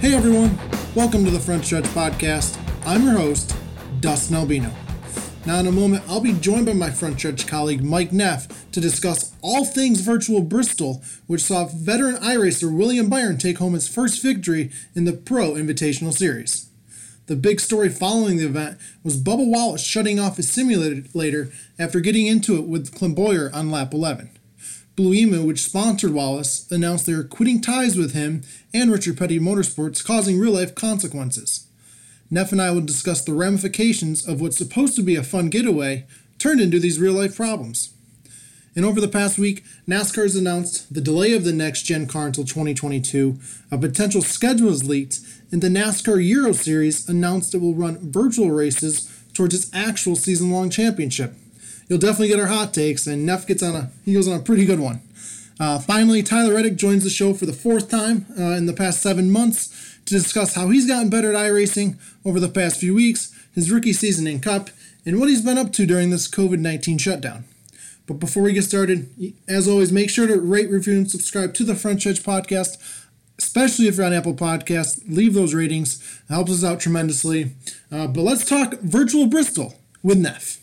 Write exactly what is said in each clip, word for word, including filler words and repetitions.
Hey everyone, welcome to the Front Stretch Podcast. I'm your host, Dustin Albino. Now in a moment, I'll be joined by my Front Stretch colleague Mike Neff to discuss all things virtual Bristol, which saw veteran iRacer William Byron take home his first victory in the Pro Invitational Series. The big story following the event was Bubba Wallace shutting off his simulator after getting into it with Clint Bowyer on lap eleven. Blue Emu, which sponsored Wallace, announced they were quitting ties with him and Richard Petty Motorsports, causing real-life consequences. Neff and I will discuss the ramifications of what's supposed to be a fun getaway turned into these real-life problems. And over the past week, NASCAR has announced the delay of the next-gen car until twenty twenty-two, a potential schedule is leaked, and the NASCAR Euro Series announced it will run virtual races towards its actual season-long championship. You'll definitely get our hot takes, and Neff gets on a he goes on a pretty good one. Uh, finally, Tyler Reddick joins the show for the fourth time uh, in the past seven months to discuss how he's gotten better at iRacing over the past few weeks, his rookie season in Cup, and what he's been up to during this covid nineteen shutdown. But before we get started, as always, make sure to rate, review, and subscribe to the Front Stretch Podcast, especially if you're on Apple Podcasts. Leave those ratings. It helps us out tremendously. Uh, but let's talk virtual Bristol with Neff.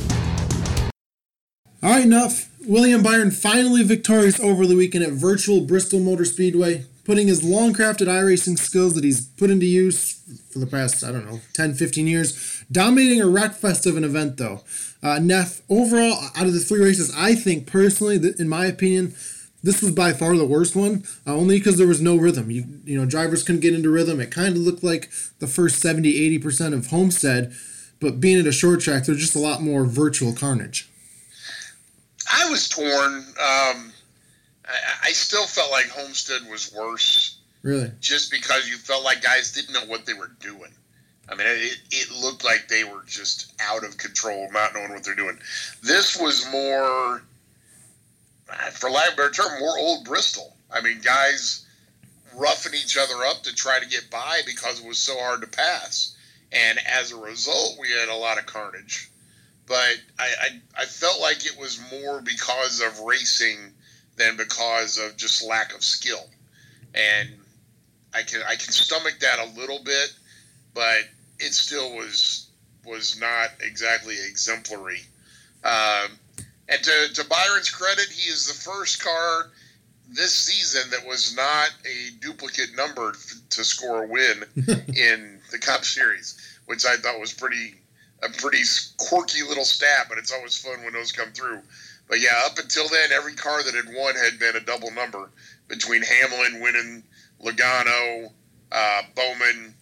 All right, Neff. William Byron finally victorious over the weekend at virtual Bristol Motor Speedway, putting his long-crafted iRacing skills that he's put into use for the past, I don't know, ten, fifteen years, dominating a wreckfest of an event, though. Uh, Neff, overall, out of the three races, I think, personally, that in my opinion, this was by far the worst one, uh, only because there was no rhythm. You you know, drivers couldn't get into rhythm. It kind of looked like the first seventy, eighty percent of Homestead, but being at a short track, there's just a lot more virtual carnage. I was torn. Um, I, I still felt like Homestead was worse. Really? Just because you felt like guys didn't know what they were doing. I mean, it, it looked like they were just out of control, not knowing what they're doing. This was more, for lack of a better term, more old Bristol. I mean, guys roughing each other up to try to get by because it was so hard to pass. And as a result, we had a lot of carnage. But I, I, I felt like it was more because of racing than because of just lack of skill. And I can I can stomach that a little bit, but it still was was not exactly exemplary. Um, and to, to Byron's credit, he is the first car this season that was not a duplicate number f- to score a win in the Cup Series, which I thought was pretty a pretty quirky little stat, but it's always fun when those come through. But yeah, up until then, every car that had won had been a double number between Hamlin winning, Logano, uh, Bowman,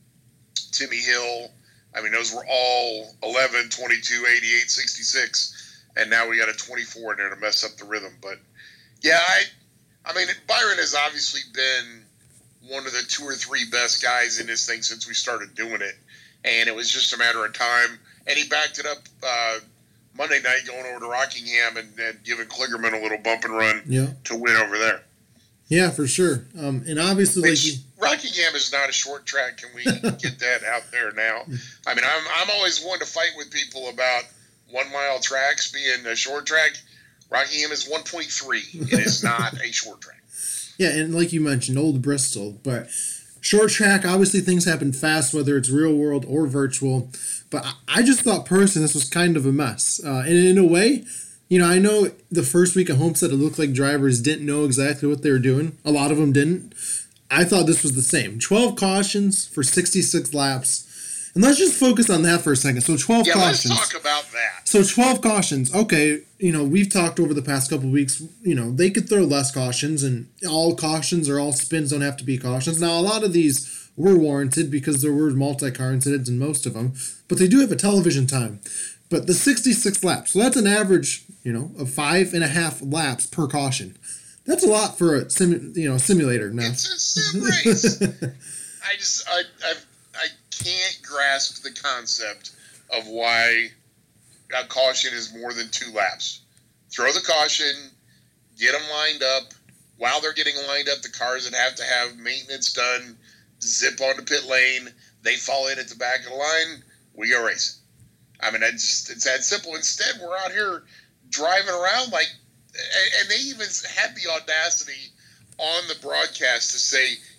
Timmy Hill. I mean, those were all eleven, twenty-two, eighty-eight, sixty-six, and now we got a twenty-four in there to mess up the rhythm. But yeah, I, I mean, Byron has obviously been one of the two or three best guys in this thing since we started doing it, and it was just a matter of time. And he backed it up uh, Monday night going over to Rockingham and, and giving Kligerman a little bump and run yeah. to win over there. Yeah, for sure. Um, and obviously, Which, like you... Rockingham is not a short track. Can we get that out there now? I mean, I'm I'm always one to fight with people about one mile tracks being a short track. Rockingham is one point three. It is not a short track. Yeah, and like you mentioned, old Bristol, but short track, obviously things happen fast, whether it's real world or virtual. But I just thought personally this was kind of a mess. Uh, and in a way, you know, I know the first week at Homestead it looked like drivers didn't know exactly what they were doing. A lot of them didn't. I thought this was the same. twelve cautions for sixty-six laps. And let's just focus on that for a second. So twelve yeah, cautions. Let's talk about that. So twelve cautions. Okay, you know, we've talked over the past couple of weeks, you know, they could throw less cautions, and all cautions or all spins don't have to be cautions. Now, a lot of these were warranted because there were multi-car incidents in most of them, but they do have a television time. But the sixty-six laps, so that's an average, you know, of five and a half laps per caution. That's a lot for a sim, you know, simulator now. It's a sim race. I just, I, I, I can't grasp the concept of why a caution is more than two laps. Throw the caution, get them lined up. While they're getting lined up, the cars that have to have maintenance done zip onto pit lane. They fall in at the back of the line. We go racing. I mean, I just, it's that simple. Instead, we're out here driving around like, and they even had the audacity on the broadcast to say,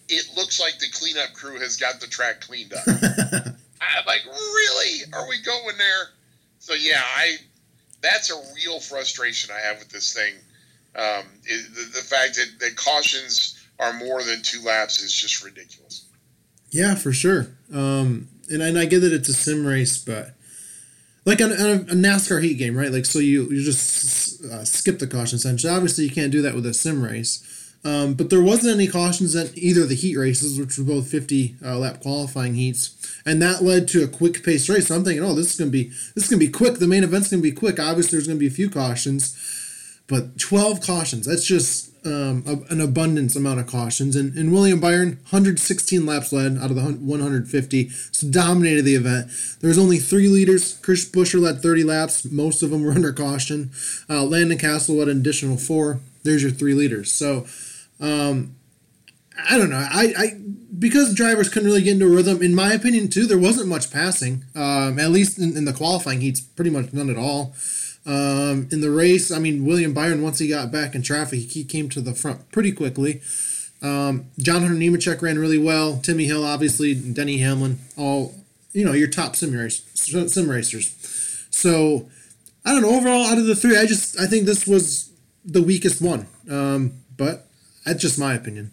it looks like the cleanup crew has got the track cleaned up. I'm like, really? Are we going there? So yeah, I that's a real frustration I have with this thing. Um, it, the, the fact that, that cautions are more than two laps is just ridiculous. Yeah, for sure. Um, and, and I get that it's a sim race, but like on, on a, a NASCAR heat game, right? Like, so you, you just uh, skip the caution essentially. Obviously, you can't do that with a sim race. Um, but there wasn't any cautions at either of the heat races, which were both fifty uh, lap qualifying heats, and that led to a quick paced race. So I'm thinking, oh, this is gonna be this is gonna be quick. The main event's gonna be quick. Obviously, there's gonna be a few cautions, but twelve cautions. That's just um, a, an abundance amount of cautions. And, and William Byron, one hundred sixteen laps led out of the one hundred fifty, so dominated the event. There was only three leaders. Chris Buescher led thirty laps. Most of them were under caution. Uh, Landon Castle led an additional four. There's your three leaders. So. Um, I don't know. I, I because drivers couldn't really get into a rhythm. In my opinion, too, there wasn't much passing. Um, at least in, in the qualifying heats, pretty much none at all. Um, in the race, I mean, William Byron, once he got back in traffic, he came to the front pretty quickly. Um, John Hunter Nemechek ran really well. Timmy Hill, obviously, Denny Hamlin, all you know, your top sim, race, sim racers. So I don't know. Overall, out of the three, I just I think this was the weakest one. Um, but. That's just my opinion.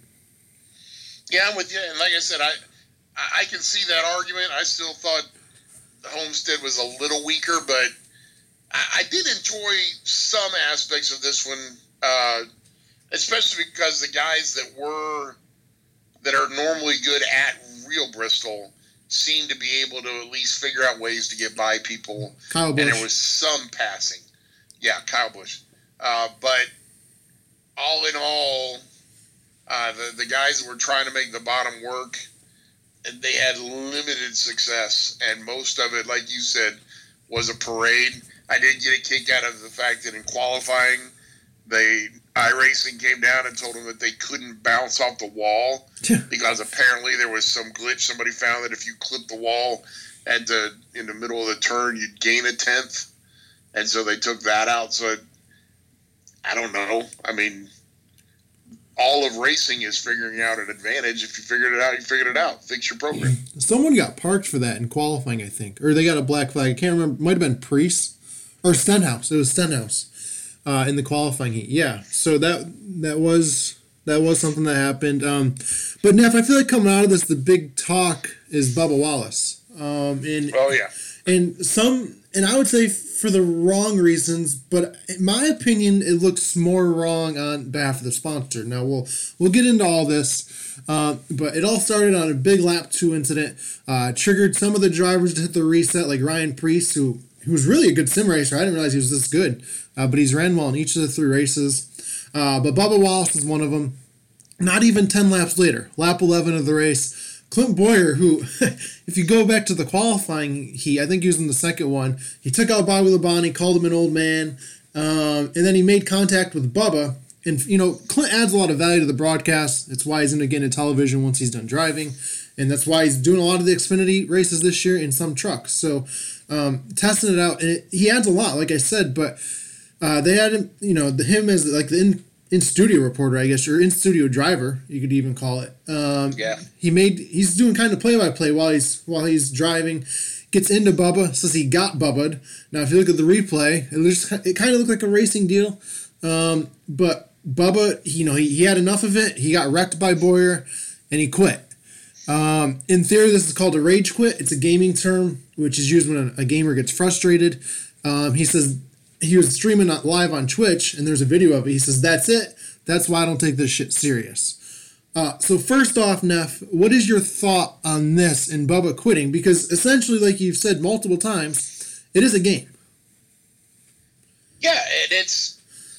Yeah, I'm with you. And like I said, I I can see that argument. I still thought Homestead was a little weaker, but I, I did enjoy some aspects of this one, uh, especially because the guys that were that are normally good at real Bristol seemed to be able to at least figure out ways to get by people. Kyle Busch. And there was some passing. Yeah, Kyle Busch. Uh, but all in all, Uh, the, the guys that were trying to make the bottom work, and they had limited success, and most of it, like you said, was a parade. I did get a kick out of the fact that in qualifying, they iRacing came down and told them that they couldn't bounce off the wall because apparently there was some glitch. Somebody found that if you clip the wall at the in the middle of the turn, you'd gain a tenth, and so they took that out. So it, I don't know. I mean. All of racing is figuring out an advantage. If you figured it out, you figured it out. Fix your program. Someone got parked for that in qualifying, I think. Or they got a black flag. I can't remember. It might have been Priest. Or Stenhouse. It was Stenhouse uh, in the qualifying heat. Yeah. So that that was that was something that happened. Um, but, Neff, I feel like coming out of this, the big talk is Bubba Wallace. Um, and, oh, yeah. And some... And I would say for the wrong reasons, but in my opinion, it looks more wrong on behalf of the sponsor. Now we'll we'll get into all this, uh, but it all started on a big lap two incident. Uh, triggered some of the drivers to hit the reset, like Ryan Preece, who who was really a good sim racer. I didn't realize he was this good, uh, but he's ran well in each of the three races. Uh, but Bubba Wallace was one of them. Not even ten laps later, lap eleven of the race. Clint Boyer, who, if you go back to the qualifying heat, I think he was in the second one, he took out Bobby Labonte, called him an old man, um, and then he made contact with Bubba. And, you know, Clint adds a lot of value to the broadcast. It's why he's going to get into television once he's done driving. And that's why he's doing a lot of the Xfinity races this year in some trucks. So, um, testing it out. And it, he adds a lot, like I said, but uh, they had him, you know, the, him as like the in, in-studio reporter, I guess, or in-studio driver, you could even call it. Um, yeah. He made, he's doing kind of play-by-play while he's while he's driving, gets into Bubba, says he got Bubba'd. Now, if you look at the replay, it, looks, it kind of looked like a racing deal. Um, but Bubba, you know, he, he had enough of it. He got wrecked by Boyer, and he quit. Um, in theory, this is called a rage quit. It's a gaming term, which is used when a, a gamer gets frustrated. Um, he says he was streaming live on Twitch, and there's a video of it. He says, that's it. That's why I don't take this shit serious. Uh, so first off, Neff, what is your thought on this and Bubba quitting? Because essentially, like you've said multiple times, it is a game. Yeah, and it's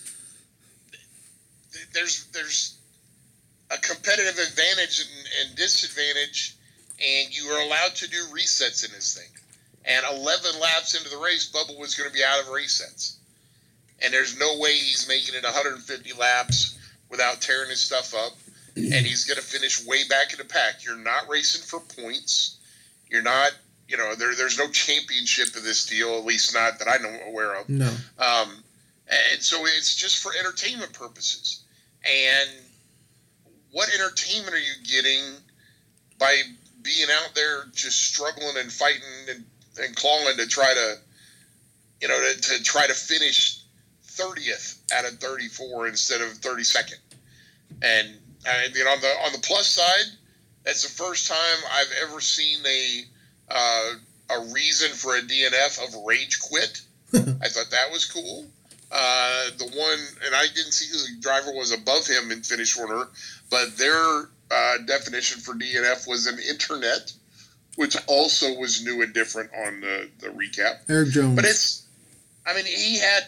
there's there's a competitive advantage and, and disadvantage, and you are allowed to do resets in this thing. And eleven laps into the race, Bubba was going to be out of resets. And there's no way he's making it one hundred fifty laps without tearing his stuff up. And he's going to finish way back in the pack. You're not racing for points. You're not, you know, there, there's no championship in this deal, at least not that I know aware of. No. Um, and so it's just for entertainment purposes. And what entertainment are you getting by being out there just struggling and fighting and, and clawing to try to, you know, to, to try to finish thirtieth out of thirty-four instead of thirty-second. And I mean, on the on the plus side, that's the first time I've ever seen a uh, a reason for a D N F of rage quit. I thought that was cool. Uh, the one, and I didn't see who the driver was above him in finish order, but their uh, definition for D N F was an internet, which also was new and different on the, the recap. Eric Jones. But it's, I mean, he had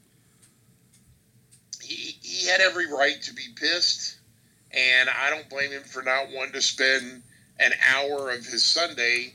he, he had every right to be pissed, and I don't blame him for not wanting to spend an hour of his Sunday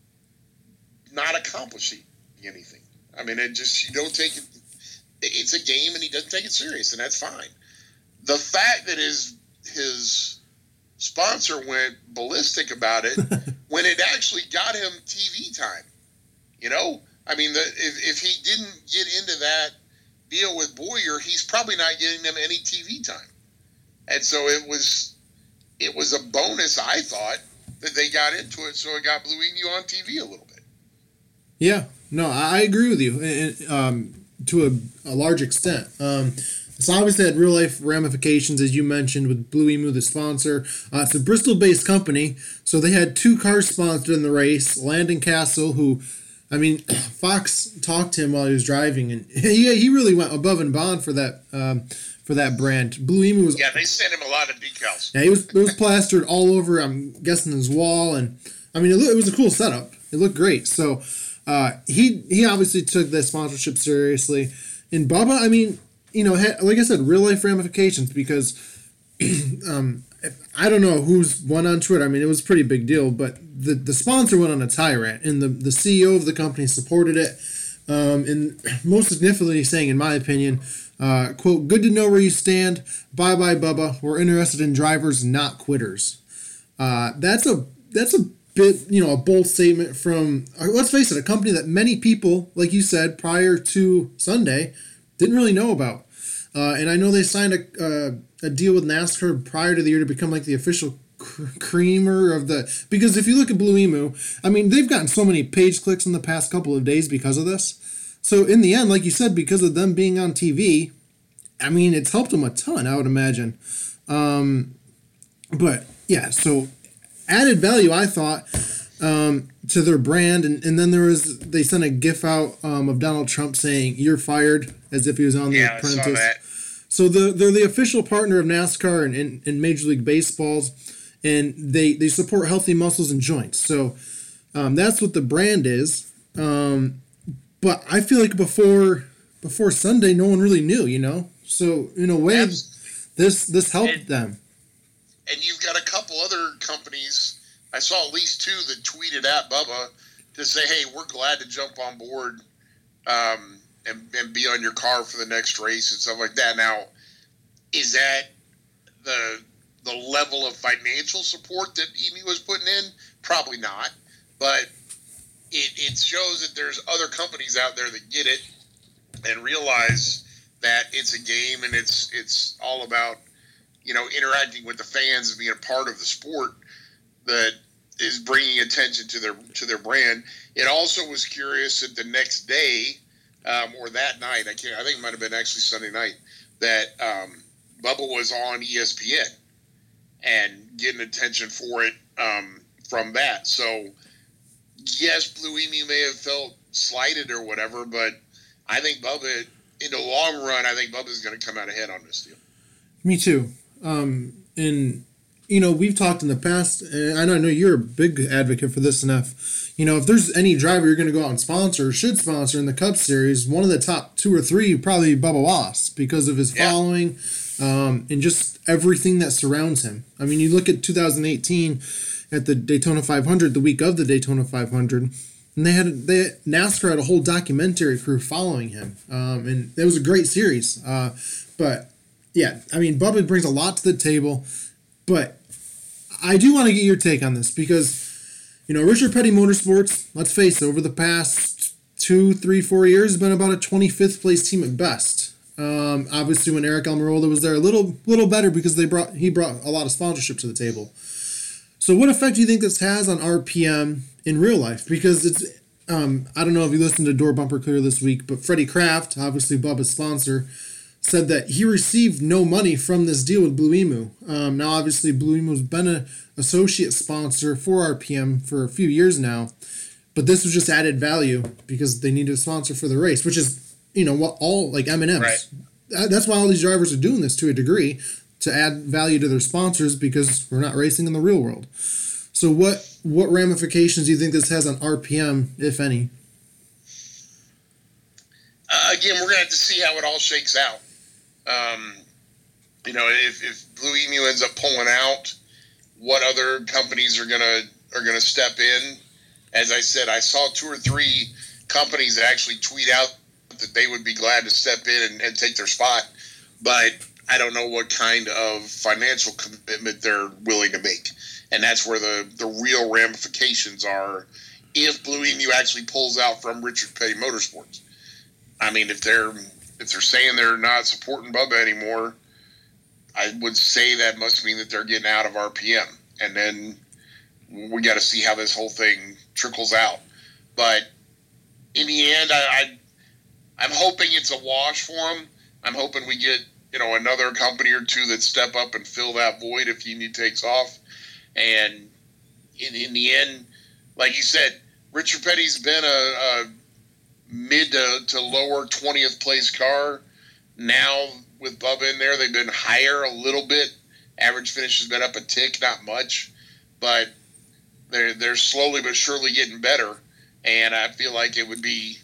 not accomplishing anything. I mean, it just, you don't take it. It's a game, and he doesn't take it serious, and that's fine. The fact that his his sponsor went ballistic about it when it actually got him T V time, you know, I mean, the, if if he didn't get into that deal with Boyer, he's probably not getting them any T V time, and so it was it was a bonus, I thought, that they got into it, so it got Blue Emu on T V a little bit. Yeah, no, I agree with you. And, um, to a, a large extent. Um, it's obviously had real life ramifications, as you mentioned, with Blue Emu, the sponsor. Uh, it's a Bristol-based company, so they had two cars sponsored in the race. Landon Castle, who, I mean, Fox talked to him while he was driving, and he he really went above and beyond for that um, for that brand. Blue Emu was yeah, they sent him a lot of decals. Yeah, it was it was plastered all over. I'm guessing his wall, and I mean, it, it was a cool setup. It looked great. So. Uh, he he obviously took that sponsorship seriously. And Bubba, I mean, you know, had, like I said, real life ramifications because um, I don't know who's won on Twitter. I mean, it was a pretty big deal, but the, the sponsor went on a tirade, and the, the C E O of the company supported it. Um, and most significantly saying, in my opinion, uh, quote, "Good to know where you stand. Bye bye, Bubba. We're interested in drivers, not quitters." Uh, that's a that's a bit, you know, a bold statement from, let's face it, a company that many people, like you said, prior to Sunday, didn't really know about. Uh, and I know they signed a uh, a deal with NASCAR prior to the year to become like the official cr- creamer of the, because if you look at Blue Emu, I mean, they've gotten so many page clicks in the past couple of days because of this. So in the end, like you said, because of them being on T V, I mean, it's helped them a ton, I would imagine. Um, but yeah, so added value, I thought, um, to their brand, and, and then there was, they sent a gif out um, of Donald Trump saying "You're fired," as if he was on The yeah, Apprentice. I saw that. So the, they're the official partner of NASCAR and, and, and Major League Baseballs, and they, they support healthy muscles and joints. So um, that's what the brand is. Um, but I feel like before before Sunday, no one really knew, you know. So in a way, Absolutely. this this helped and, them. And you've got a couple other companies. I saw at least two that tweeted at Bubba to say, "Hey, we're glad to jump on board um, and, and be on your car for the next race," and stuff like that. Now, is that the the level of financial support that Emu was putting in? Probably not, but it, it shows that there's other companies out there that get it and realize that it's a game and it's it's all about, you know, interacting with the fans and being a part of the sport that is bringing attention to their to their brand. It also was curious that the next day, um, or that night, I can't. I think it might have been actually Sunday night, that um, Bubba was on E S P N and getting attention for it um, from that. So, yes, Blue Emu may have felt slighted or whatever, but I think Bubba, in the long run, I think Bubba's going to come out ahead on this deal. Me too. Um, and you know, we've talked in the past, and I know you're a big advocate for this, enough. You know, if there's any driver you're going to go out and sponsor, or should sponsor in the Cup Series, one of the top two or three would probably be Bubba Wallace because of his yeah. following um, and just everything that surrounds him. I mean, you look at two thousand eighteen at the Daytona five hundred, the week of the Daytona five hundred, and they had they NASCAR had a whole documentary crew following him, um, and it was a great series. Uh, but yeah, I mean, Bubba brings a lot to the table. But I do want to get your take on this because, you know, Richard Petty Motorsports, let's face it, over the past two, three, four years, has been about a twenty-fifth place team at best. Um, obviously, when Eric Almirola was there, a little little better because they brought he brought a lot of sponsorship to the table. So, what effect do you think this has on R P M in real life? Because it's um, I don't know if you listened to Door Bumper Clear this week, but Freddie Kraft, obviously Bubba's sponsor, said that he received no money from this deal with Blue Emu. Um, now, obviously, Blue Emu's been an associate sponsor for R P M for a few years now, but this was just added value because they needed a sponsor for the race, which is, you know, what all, like M and M's. Right. That's why all these drivers are doing this to a degree, to add value to their sponsors because we're not racing in the real world. So what what ramifications do you think this has on R P M, if any? Uh, again, we're going to have to see how it all shakes out. Um, you know, if, if Blue Emu ends up pulling out, what other companies are gonna are gonna step in? As I said, I saw two or three companies that actually tweet out that they would be glad to step in and, and take their spot, but I don't know what kind of financial commitment they're willing to make, and that's where the the real ramifications are if Blue Emu actually pulls out from Richard Petty Motorsports. I mean, if they're If they're saying they're not supporting Bubba anymore, I would say that must mean that they're getting out of R P M. And then we got to see how this whole thing trickles out. But in the end, I, I, I'm hoping it's a wash for them. I'm hoping we get, you know, another company or two that step up and fill that void if Emu takes off. And in, in the end, like you said, Richard Petty's been a, a mid to, to lower twentieth place car. Now with Bubba in there, they've been higher a little bit. Average finish has been up a tick, not much, but they're they're slowly but surely getting better. And I feel like it would be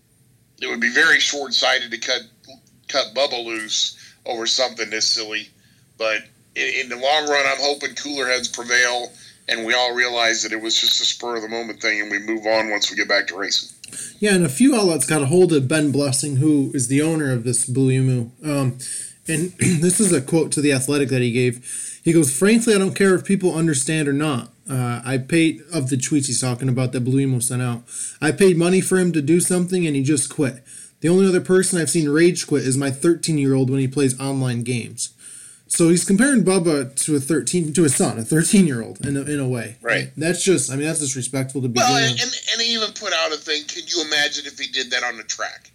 it would be very short-sighted to cut cut Bubba loose over something this silly. But in, in the long run, I'm hoping cooler heads prevail, and we all realize that it was just a spur of the moment thing, and we move on once we get back to racing. Yeah, and a few outlets got a hold of Ben Blessing, who is the owner of this Blue Emu. Um, and this is a quote to The Athletic that he gave. He goes, "Frankly, I don't care if people understand or not. Uh, I paid," of the tweets he's talking about that Blue Emu sent out, "I paid money for him to do something and he just quit. The only other person I've seen rage quit is my thirteen-year-old when he plays online games." So he's comparing Bubba to a thirteen to his son, a thirteen-year-old in a, in a way. Right. That's just, I mean, that's disrespectful to be well, doing. And, and he even put out a thing, can you imagine if he did that on the track?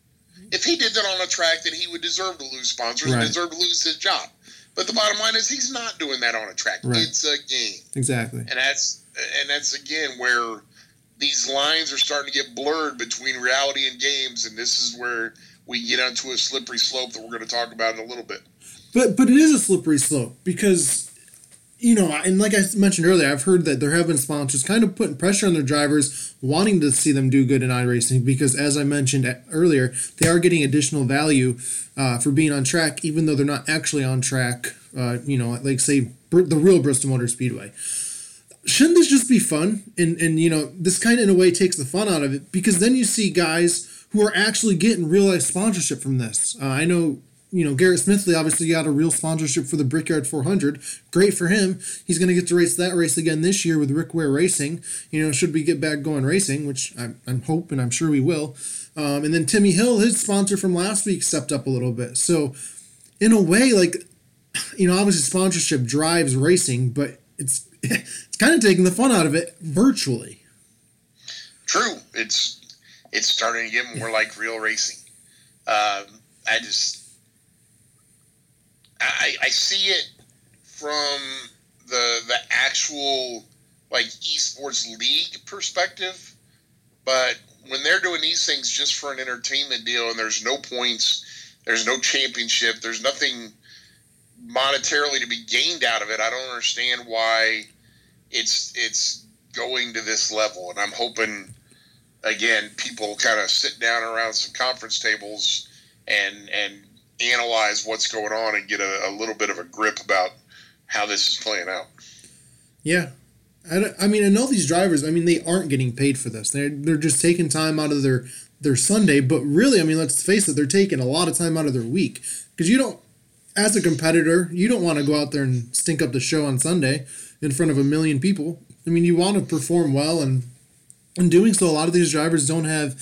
If he did that on the track, then he would deserve to lose sponsors right. and deserve to lose his job. But the bottom line is he's not doing that on a track. Right. It's a game. Exactly. And that's, and that's again, where these lines are starting to get blurred between reality and games, and this is where we get onto a slippery slope that we're going to talk about in a little bit. But but it is a slippery slope because, you know, and like I mentioned earlier, I've heard that there have been sponsors kind of putting pressure on their drivers, wanting to see them do good in iRacing because, as I mentioned earlier, they are getting additional value uh, for being on track, even though they're not actually on track, uh, you know, like, say, the real Bristol Motor Speedway. Shouldn't this just be fun? And, and you know, this kind of, in a way, takes the fun out of it because then you see guys who are actually getting real-life sponsorship from this. Uh, I know... You know, Garrett Smithley obviously got a real sponsorship for the Brickyard four hundred. Great for him. He's going to get to race that race again this year with Rick Ware Racing. You know, should we get back going racing, which I'm, I'm hoping, I'm sure we will. Um, and then Timmy Hill, his sponsor from last week, stepped up a little bit. So, in a way, like, you know, obviously sponsorship drives racing, but it's it's kind of taking the fun out of it virtually. True. It's it's starting to get more like real racing. Um, I just... I, I see it from the the actual like esports league perspective, but when they're doing these things just for an entertainment deal and there's no points, there's no championship, there's nothing monetarily to be gained out of it, I don't understand why it's it's going to this level. And I'm hoping, again, people kind of sit down around some conference tables and and analyze what's going on and get a, a little bit of a grip about how this is playing out. Yeah. I, I mean, I know these drivers, I mean, they aren't getting paid for this. They're, they're just taking time out of their, their Sunday. But really, I mean, let's face it, they're taking a lot of time out of their week. Because you don't, as a competitor, you don't want to go out there and stink up the show on Sunday in front of a million people. I mean, you want to perform well. And in doing so, a lot of these drivers don't have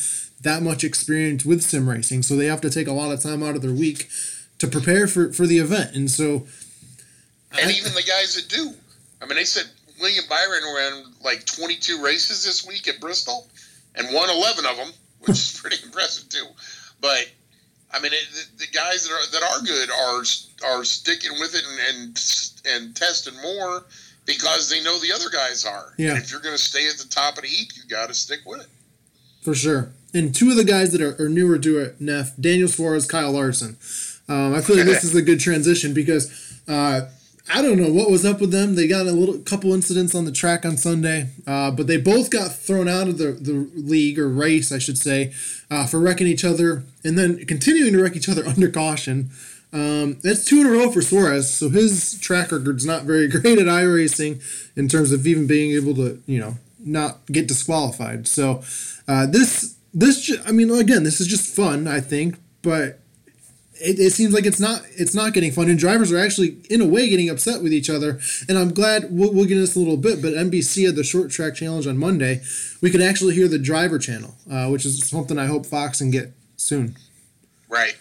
that much experience with sim racing, so they have to take a lot of time out of their week to prepare for, for the event. And so, and I, even the guys that do, I mean, they said William Byron ran like twenty-two races this week at Bristol and won eleven of them, which is pretty impressive too. But I mean, it, the, the guys that are that are good are are sticking with it and and, and testing more because they know the other guys are. Yeah. And if you're going to stay at the top of the heap, you got to stick with it. For sure. And two of the guys that are, are newer to it, Neff, Daniel Suarez, Kyle Larson. Um, I feel like this is a good transition because uh, I don't know what was up with them. They got a little couple incidents on the track on Sunday, uh, but they both got thrown out of the, the league or race, I should say, uh, for wrecking each other and then continuing to wreck each other under caution. Um, that's two in a row for Suarez, so his track record's not very great at iRacing in terms of even being able to, you know, not get disqualified. So uh, this, this, I mean, again, this is just fun, I think, but it, it seems like it's not, it's not getting fun, and drivers are actually, in a way, getting upset with each other. And I'm glad we'll, we'll get into this a little bit, but N B C had the short track challenge on Monday. We could actually hear the driver channel, uh, which is something I hope Fox can get soon. Right.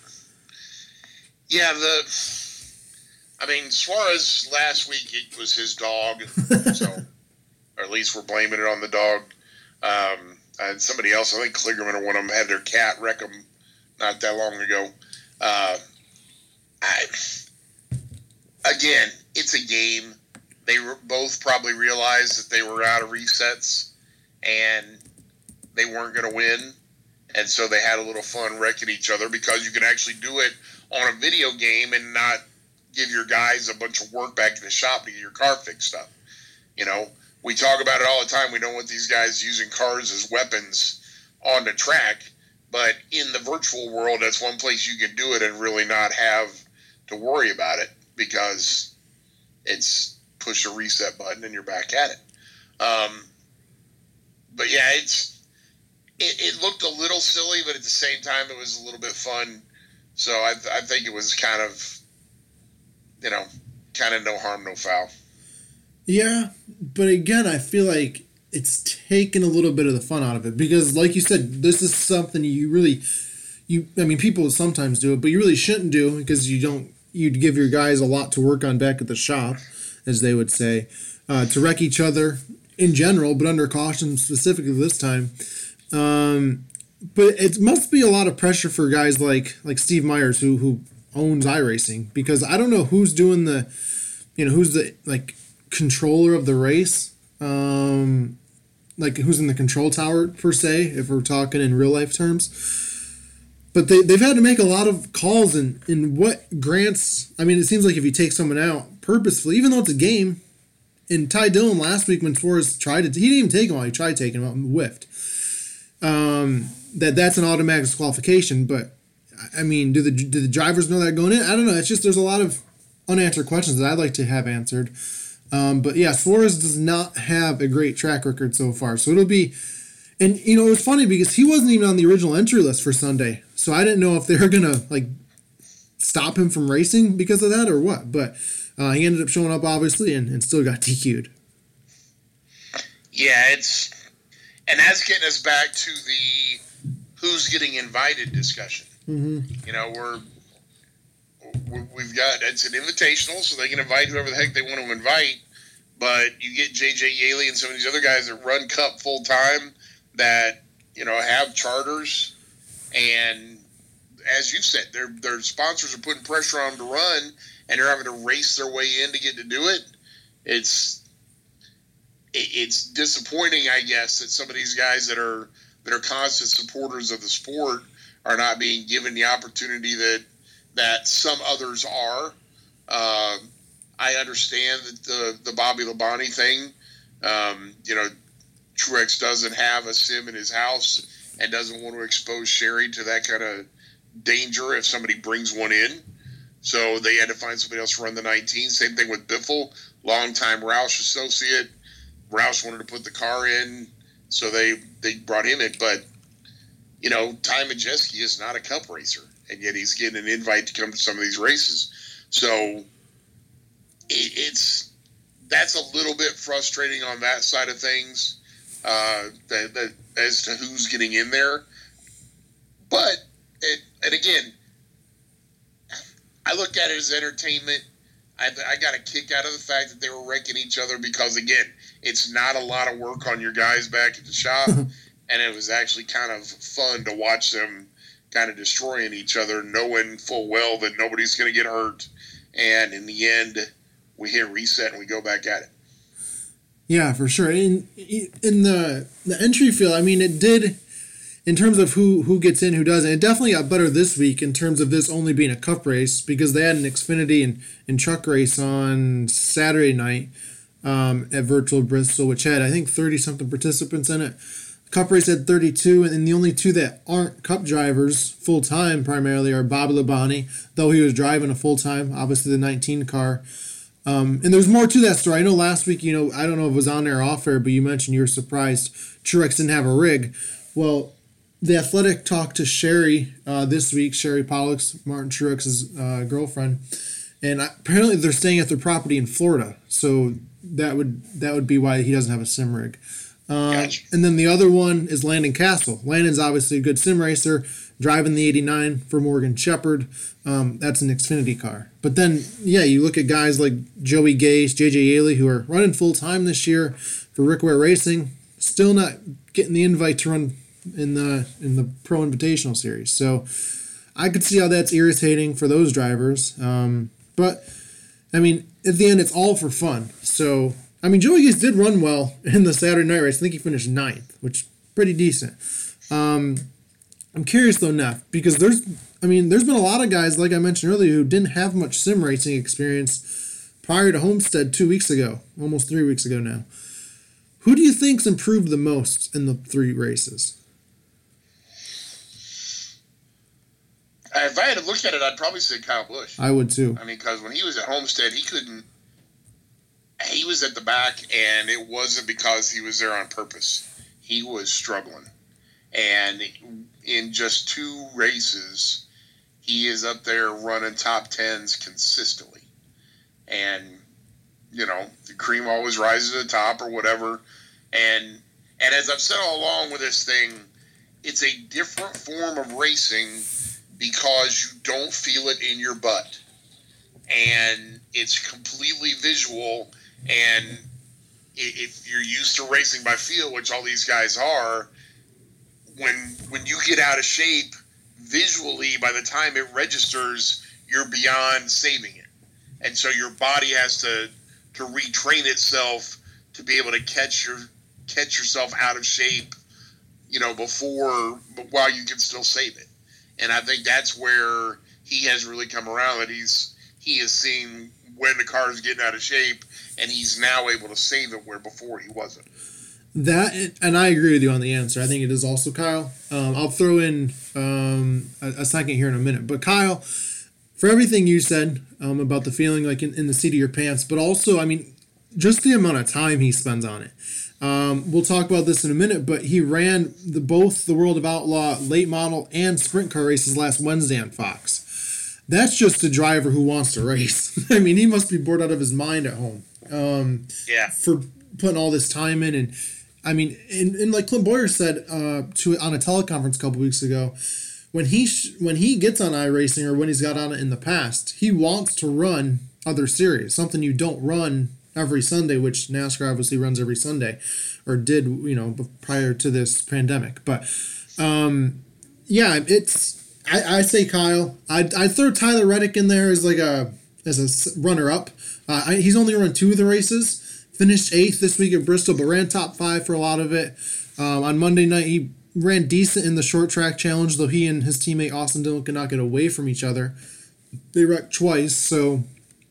Yeah, the, I mean, Suarez last week, it was his dog, so, or at least we're blaming it on the dog. Um, and somebody else, I think Kligerman or one of them, had their cat wreck them not that long ago. Uh, I, again, it's a game. They were both probably realized that they were out of resets and they weren't going to win. And so they had a little fun wrecking each other because you can actually do it on a video game and not give your guys a bunch of work back in the shop to get your car fixed up. You know, we talk about it all the time. We don't want these guys using cars as weapons on the track, but in the virtual world, that's one place you can do it and really not have to worry about it because it's push a reset button and you're back at it. Um, but yeah, it's it, it looked a little silly, but at the same time, it was a little bit fun. So I, th- I think it was kind of, you know, kind of no harm, no foul. Yeah, but again, I feel like it's taken a little bit of the fun out of it because, like you said, this is something you really, you. I mean, people sometimes do it, but you really shouldn't do because you don't. You'd give your guys a lot to work on back at the shop, as they would say, uh, to wreck each other in general, but under caution specifically this time. Um, But it must be a lot of pressure for guys like like Steve Myers, who who owns iRacing, because I don't know who's doing the, you know, who's the like controller of the race, um, like who's in the control tower per se, if we're talking in real life terms. But they they've had to make a lot of calls in in what grants. I mean, it seems like if you take someone out purposefully, even though it's a game. And Ty Dillon last week when Suarez tried to, he didn't even take him out. He tried taking him out and whiffed. Um. That that's an automatic disqualification, but I mean, do the do the drivers know that going in? I don't know. It's just there's a lot of unanswered questions that I'd like to have answered. Um, but yeah, Suarez does not have a great track record so far, so it'll be. And you know, it was funny because he wasn't even on the original entry list for Sunday, so I didn't know if they were gonna like stop him from racing because of that or what. But uh, he ended up showing up obviously and, and still got D Q'd. Yeah, it's and that's getting us back to the who's getting invited discussion. Mm-hmm. You know, we're, we've got, it's an invitational, so they can invite whoever the heck they want to invite, but you get J J Yaley and some of these other guys that run Cup full time that, you know, have charters, and as you've said, their their sponsors are putting pressure on them to run, and they're having to race their way in to get to do it. It's, it, it's disappointing, I guess, that some of these guys that are that are constant supporters of the sport are not being given the opportunity that that some others are. Uh, I understand that the, the Bobby Labonte thing, um, you know, Truex doesn't have a sim in his house and doesn't want to expose Sherry to that kind of danger if somebody brings one in. So they had to find somebody else to run the nineteen. Same thing with Biffle, longtime Roush associate. Roush wanted to put the car in, so they, they brought him in. But, you know, Ty Majeski is not a Cup racer, and yet he's getting an invite to come to some of these races. So it, it's that's a little bit frustrating on that side of things, uh, that, that as to who's getting in there. But, it, and again, I look at it as entertainment. I, I got a kick out of the fact that they were wrecking each other because, again, it's not a lot of work on your guys back at the shop, and it was actually kind of fun to watch them kind of destroying each other, knowing full well that nobody's going to get hurt. And in the end, we hit reset and we go back at it. Yeah, for sure. In in the the entry field, I mean, it did, in terms of who, who gets in, who doesn't, it definitely got better this week in terms of this only being a cup race because they had an Xfinity and, and truck race on Saturday night um, at Virtual Bristol, which had, I think, thirty-something participants in it. Cup race had thirty-two, and the only two that aren't Cup drivers full-time primarily are Bobby Labonte, though he was driving a full-time, obviously the nineteen car. Um, and there's more to that story. I know last week, you know, I don't know if it was on air or off air, but you mentioned you were surprised Truex didn't have a rig. Well, The Athletic talked to Sherry uh, this week, Sherry Pollux, Martin Truex's uh, girlfriend, and apparently they're staying at their property in Florida, so that would that would be why he doesn't have a sim rig. Uh, Gotcha. And then the other one is Landon Castle. Landon's obviously a good sim racer, driving the eighty-nine for Morgan Shepherd. Um, that's an Xfinity car. But then, yeah, you look at guys like Joey Gase, J J Yaley, who are running full-time this year for Rick Ware Racing, still not getting the invite to run in the in the Pro Invitational Series. So I could see how that's irritating for those drivers. Um, but, I mean, at the end, it's all for fun. So, I mean, Joey Gase did run well in the Saturday night race. I think he finished ninth, which is pretty decent. Um, I'm curious, though, Neff, because there's, I mean, there's been a lot of guys, like I mentioned earlier, who didn't have much sim racing experience prior to Homestead two weeks ago, almost three weeks ago now. Who do you think's improved the most in the three races? If I had to look at it, I'd probably say Kyle Busch. I would too. I mean, because when he was at Homestead, he couldn't. He was at the back, and it wasn't because he was there on purpose. He was struggling. And in just two races, he is up there running top tens consistently. And, you know, the cream always rises to the top or whatever. And and as I've said all along with this thing, it's a different form of racing because you don't feel it in your butt. And it's completely visual. And if you're used to racing by feel, which all these guys are, when when you get out of shape, visually, by the time it registers, you're beyond saving it. And so your body has to, to retrain itself to be able to catch your catch yourself out of shape, you know, before, while you can still save it. And I think that's where he has really come around, that he's he has seen when the car is getting out of shape, and he's now able to save it where before he wasn't. That, and I agree with you on the answer. I think it is also Kyle. Um, I'll throw in um, a, a second here in a minute. But Kyle, for everything you said um, about the feeling like in, in the seat of your pants, but also, I mean, just the amount of time he spends on it. Um, we'll talk about this in a minute, but he ran the, both the World of Outlaw late model and sprint car races last Wednesday on Fox. That's just a driver who wants to race. I mean, he must be bored out of his mind at home. Um, yeah. For putting all this time in. And, I mean, and, and like Clint Boyer said uh, to on a teleconference a couple weeks ago, when he sh- when he gets on iRacing or when he's got on it in the past, he wants to run other series, something you don't run every Sunday, which NASCAR obviously runs every Sunday, or did, you know, prior to this pandemic. But, um, yeah, it's, I, I say Kyle. I'd, I'd throw Tyler Reddick in there as like a, as a runner-up. Uh, I, he's only run two of the races, finished eighth this week at Bristol, but ran top five for a lot of it. Um, on Monday night, he ran decent in the short track challenge, though he and his teammate Austin Dillon could not get away from each other. They wrecked twice, so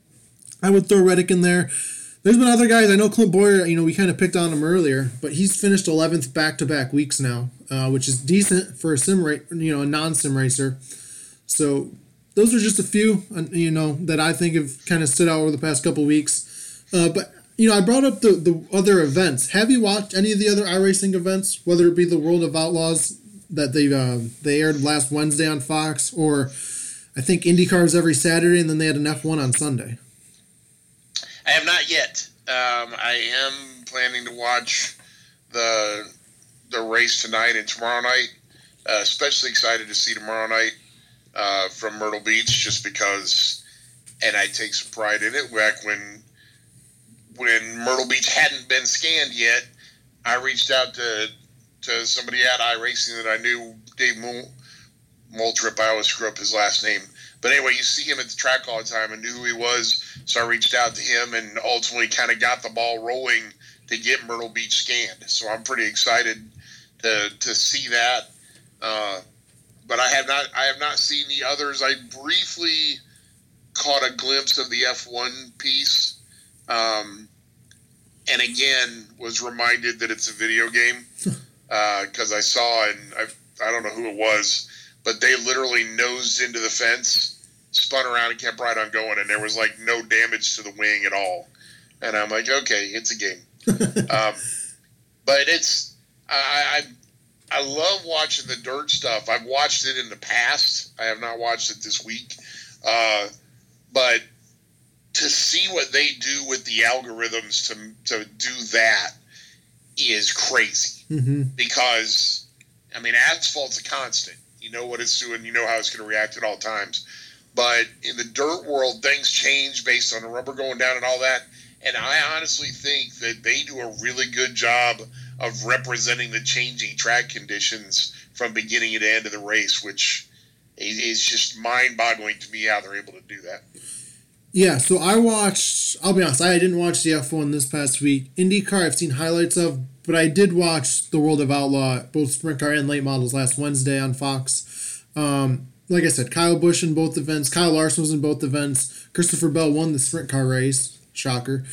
I would throw Reddick in there. There's been other guys. I know Clint Boyer, you know, we kind of picked on him earlier, but he's finished eleventh back-to-back weeks now, uh, which is decent for a sim ra- you know, a non-sim racer. So those are just a few, you know, that I think have kind of stood out over the past couple weeks. Uh, but, you know, I brought up the, the other events. Have you watched any of the other iRacing events, whether it be the World of Outlaws that they uh, they aired last Wednesday on Fox, or I think IndyCar's every Saturday, and then they had an F one on Sunday? I have not yet. Um, I am planning to watch the the race tonight and tomorrow night. Uh, especially excited to see tomorrow night uh, from Myrtle Beach, just because, and I take some pride in it. Back when when Myrtle Beach hadn't been scanned yet, I reached out to to somebody at iRacing that I knew, Dave Mul- Moultrip. I always screw up his last name. But anyway, you see him at the track all the time and knew who he was, so I reached out to him and ultimately kind of got the ball rolling to get Myrtle Beach scanned. So I'm pretty excited to to see that. Uh, but I have not I have not seen the others. I briefly caught a glimpse of the F one piece, um, and again was reminded that it's a video game because uh, I saw and I I don't know who it was. But they literally nosed into the fence, spun around, and kept right on going, and there was, like, no damage to the wing at all. And I'm like, okay, it's a game. um, but it's I, I I love watching the dirt stuff. I've watched it in the past. I have not watched it this week. Uh, but to see what they do with the algorithms to to do that is crazy. Mm-hmm. Because, I mean, asphalt's a constant. You know what it's doing. You know how it's going to react at all times. But in the dirt world, things change based on the rubber going down and all that. And I honestly think that they do a really good job of representing the changing track conditions from beginning to end of the race, which is just mind-boggling to me how they're able to do that. Yeah, so I watched, I'll be honest, I didn't watch the F one this past week. IndyCar I've seen highlights of, but I did watch the World of Outlaw, both sprint car and late models, last Wednesday on Fox. Um, like I said, Kyle Busch in both events. Kyle Larson was in both events. Christopher Bell won the sprint car race. Shocker.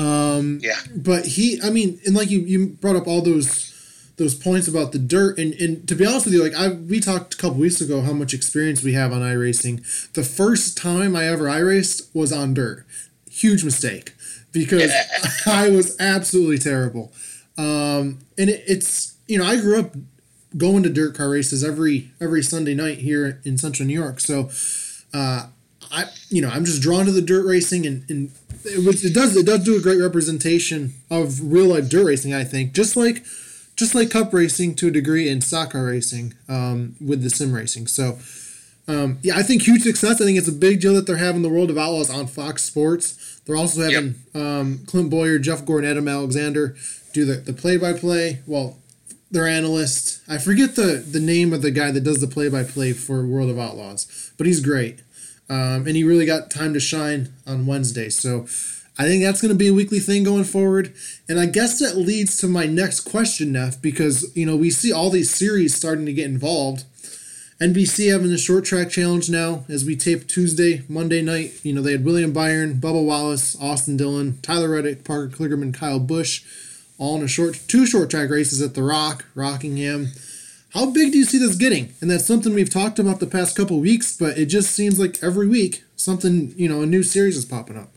Um, yeah. But he, I mean, and like you, you brought up all those those points about the dirt, and, and to be honest with you, like I we talked a couple weeks ago how much experience we have on iRacing. The first time I ever iRaced was on dirt. Huge mistake because I was absolutely terrible. Um, and it, it's, you know, I grew up going to dirt car races every every Sunday night here in Central New York. So, uh, I, you know, I'm just drawn to the dirt racing, and, and it, was, it does it does do a great representation of real life dirt racing. I think just like just like cup racing to a degree and stock car racing um, with the sim racing. So, um, yeah, I think huge success. I think it's a big deal that they're having the World of Outlaws on Fox Sports. They're also having yep. um, Clint Boyer, Jeff Gordon, Adam Alexander do the, the play-by-play. Well, their analyst. I forget the, the name of the guy that does the play-by-play for World of Outlaws, but he's great. Um, and he really got time to shine on Wednesday. So I think that's going to be a weekly thing going forward. And I guess that leads to my next question, Neff, because, you know, we see all these series starting to get involved. N B C having the short track challenge now as we tape Tuesday, Monday night. You know, they had William Byron, Bubba Wallace, Austin Dillon, Tyler Reddick, Parker Kligerman, Kyle Busch, all in a short two short track races at The Rock, Rockingham. How big do you see this getting? And that's something we've talked about the past couple of weeks, but it just seems like every week something, you know, a new series is popping up.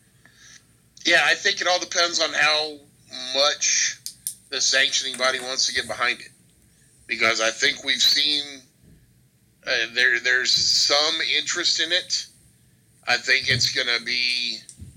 Yeah, I think it all depends on how much the sanctioning body wants to get behind it. Because I think we've seen uh, there there's some interest in it. I think it's going to be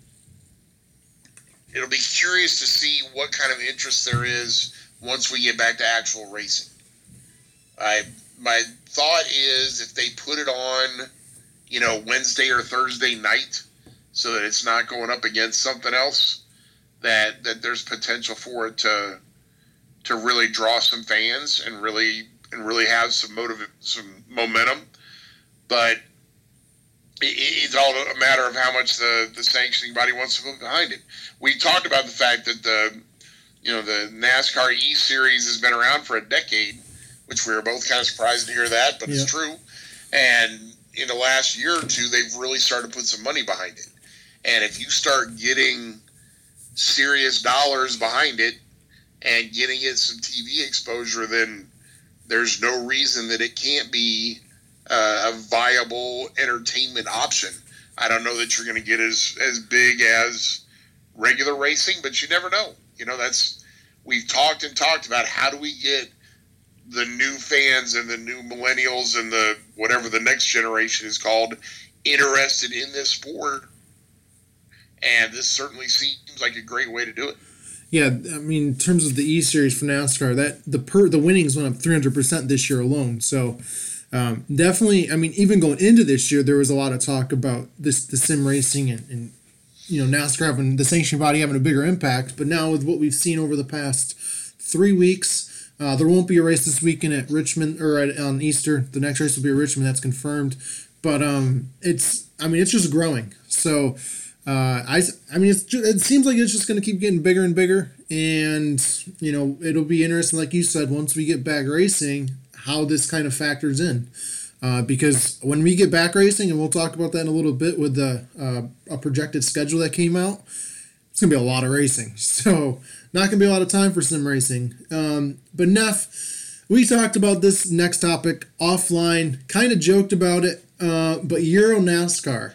it'll be curious to see what kind of interest there is once we get back to actual racing. I my thought is if they put it on, you know, Wednesday or Thursday night, so that it's not going up against something else, that that there's potential for it to to really draw some fans and really and really have some motive, some momentum. But it, it's all a matter of how much the, the sanctioning body wants to put behind it. We talked about the fact that the you know the NASCAR E Series has been around for a decade, which we were both kind of surprised to hear that, but yeah. It's true. And in the last year or two, they've really started to put some money behind it. And if you start getting serious dollars behind it and getting it some T V exposure, then there's no reason that it can't be uh, a viable entertainment option. I don't know that you're going to get as, as big as regular racing, but you never know. You know, that's we've talked and talked about how do we get the new fans and the new millennials and the whatever the next generation is called interested in this sport. And this certainly seems like a great way to do it. Yeah, I mean, in terms of the E Series for NASCAR, that the per the winnings went up three hundred percent this year alone. So um, definitely, I mean, even going into this year, there was a lot of talk about this the sim racing and, and you know NASCAR having the sanctioning body having a bigger impact. But now with what we've seen over the past three weeks, uh, there won't be a race this weekend at Richmond or at, on Easter. The next race will be at Richmond. That's confirmed. But um, it's I mean, it's just growing. So. Uh, I, I mean, it's just, it seems like it's just going to keep getting bigger and bigger, and you know it'll be interesting, like you said, once we get back racing, how this kind of factors in, uh, because when we get back racing, and we'll talk about that in a little bit with the uh, a projected schedule that came out, it's going to be a lot of racing, so not going to be a lot of time for sim racing. Um, but Neff, we talked about this next topic offline, kind of joked about it, uh, but Euro NASCAR.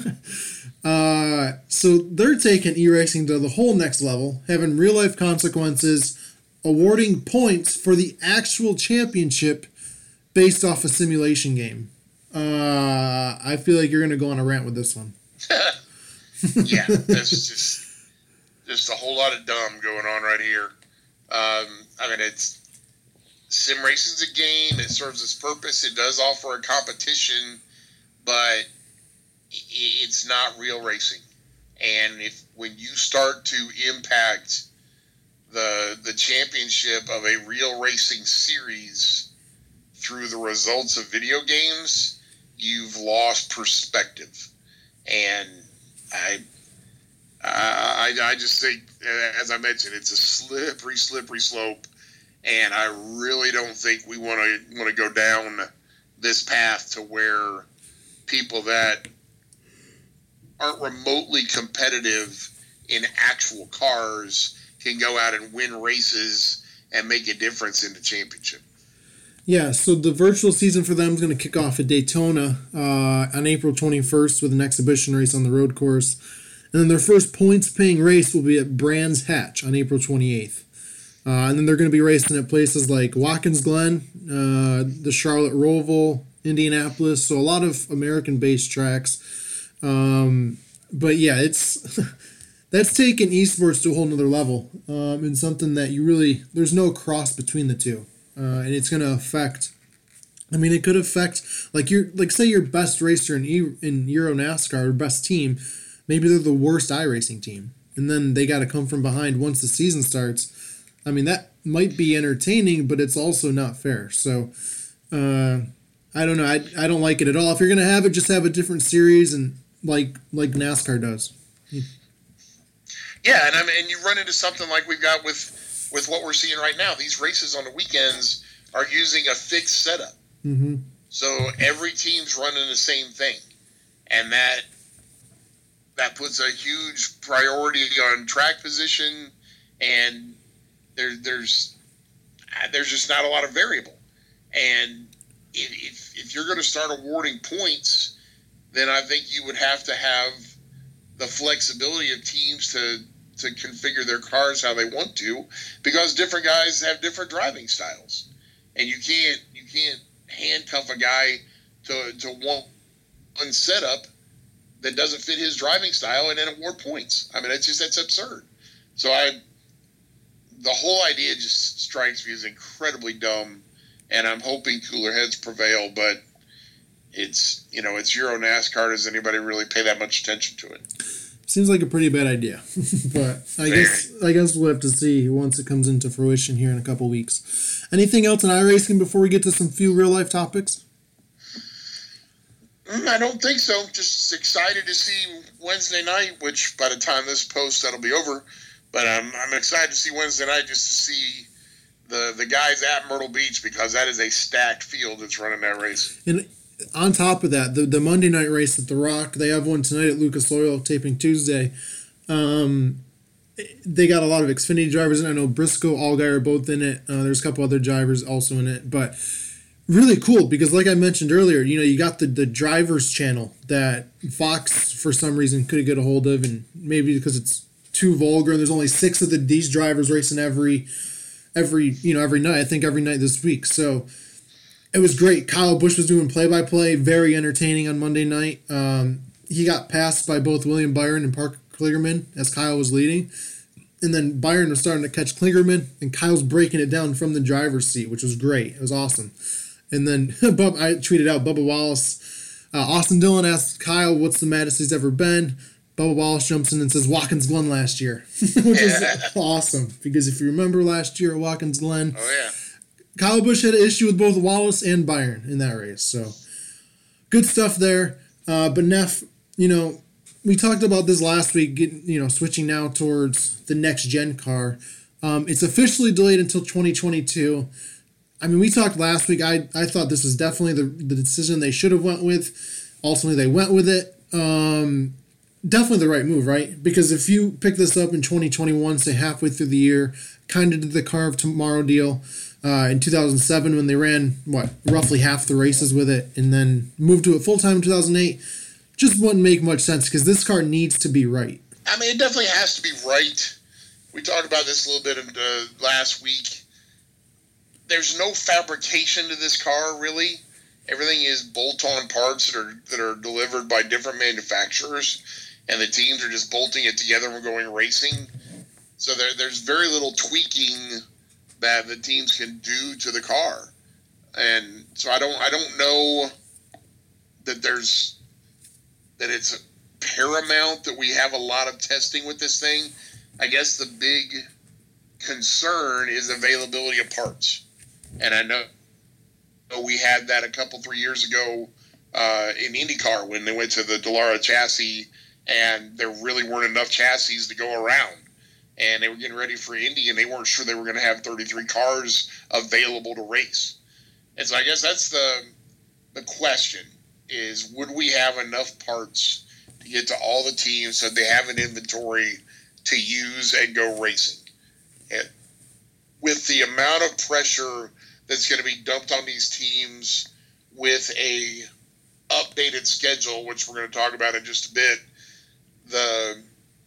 Uh, so they're taking e-racing to the whole next level, having real-life consequences, awarding points for the actual championship based off a simulation game. Uh, I feel like you're going to go on a rant with this one. Yeah, that's just just a whole lot of dumb going on right here. Um, I mean, it's sim racing's a game. It serves its purpose. It does offer a competition, but it's not real racing. And if when you start to impact the the championship of a real racing series through the results of video games, you've lost perspective. And I I, I just think, as I mentioned, it's a slippery, slippery slope. And I really don't think we want to want to go down this path to where people that aren't remotely competitive in actual cars can go out and win races and make a difference in the championship. Yeah, so the virtual season for them is going to kick off at Daytona uh, on April twenty-first with an exhibition race on the road course. And then their first points-paying race will be at Brands Hatch on April twenty-eighth. Uh, and then they're going to be racing at places like Watkins Glen, uh, the Charlotte Roval, Indianapolis, so a lot of American-based tracks. Um, but yeah, it's that's taken esports to a whole nother level, um, and something that you really there's no cross between the two, uh, and it's going to affect. I mean, it could affect like your like say your best racer in e, in Euro NASCAR or best team, maybe they're the worst iRacing team, and then they got to come from behind once the season starts. I mean, that might be entertaining, but it's also not fair. So. Uh, I don't know. I, I don't like it at all. If you're going to have it, just have a different series and like like NASCAR does. Yeah, and I mean, and you run into something like we've got with with what we're seeing right now. These races on the weekends are using a fixed setup. Mm-hmm. So every team's running the same thing, and that that puts a huge priority on track position, and there there's there's just not a lot of variable. And if if you're going to start awarding points, then I think you would have to have the flexibility of teams to to configure their cars how they want to, because different guys have different driving styles, and you can't you can't handcuff a guy to to one, one setup that doesn't fit his driving style and then award points. I mean, it's just that's absurd. So I the whole idea just strikes me as incredibly dumb. And I'm hoping cooler heads prevail, but it's, you know, it's Euro NASCAR. Does anybody really pay that much attention to it? Seems like a pretty bad idea, but I guess I guess we'll have to see once it comes into fruition here in a couple weeks. Anything else in iRacing before we get to some few real life topics? Mm, I don't think so. Just excited to see Wednesday night, which by the time this posts, that'll be over. But I'm I'm excited to see Wednesday night just to see the the guys at Myrtle Beach, because that is a stacked field that's running that race. And on top of that, the, the Monday night race at The Rock, they have one tonight at Lucas Oil, taping Tuesday. Um, they got a lot of Xfinity drivers in. I know Briscoe, Allgaier are both in it. Uh, there's a couple other drivers also in it. But really cool, because like I mentioned earlier, you know, you got the, the drivers channel that Fox, for some reason, couldn't get a hold of, and maybe because it's too vulgar, and there's only six of the, these drivers racing every... Every you know every night I think every night this week, so it was great. Kyle Busch was doing play by play, very entertaining on Monday night. Um, he got passed by both William Byron and Parker Kligerman as Kyle was leading, and then Byron was starting to catch Klingerman, and Kyle's breaking it down from the driver's seat, which was great. It was awesome. And then Bub, I tweeted out Bubba Wallace. Uh, Austin Dillon asked Kyle, what's the maddest he's ever been? Bubba Wallace jumps in and says Watkins Glen last year, which is awesome. Because if you remember last year at Watkins Glen, oh, yeah. Kyle Busch had an issue with both Wallace and Byron in that race. So good stuff there. Uh, but Neff, you know, we talked about this last week, getting, you know, switching now towards the next gen car. Um, it's officially delayed until twenty twenty-two. I mean, we talked last week. I, I thought this was definitely the, the decision they should have went with. Ultimately, they went with it. Um, definitely the right move, right? Because if you pick this up in twenty twenty-one, say halfway through the year, kind of did the Car of Tomorrow deal uh, in two thousand seven when they ran, what, roughly half the races with it, and then moved to it full-time in two thousand eight, just wouldn't make much sense because this car needs to be right. I mean, it definitely has to be right. We talked about this a little bit in, uh, last week. There's no fabrication to this car, really. Everything is bolt-on parts that are that are delivered by different manufacturers, and the teams are just bolting it together and going racing. So there, there's very little tweaking that the teams can do to the car, and so I don't I don't know that there's that it's paramount that we have a lot of testing with this thing. I guess the big concern is availability of parts. And I know we had that a couple, three years ago uh, in IndyCar when they went to the Dallara chassis, and there really weren't enough chassis to go around. And they were getting ready for Indy, and they weren't sure they were going to have thirty-three cars available to race. And so I guess that's the the question is, would we have enough parts to get to all the teams so they have an inventory to use and go racing? And with the amount of pressure that's going to be dumped on these teams with a updated schedule, which we're going to talk about in just a bit, the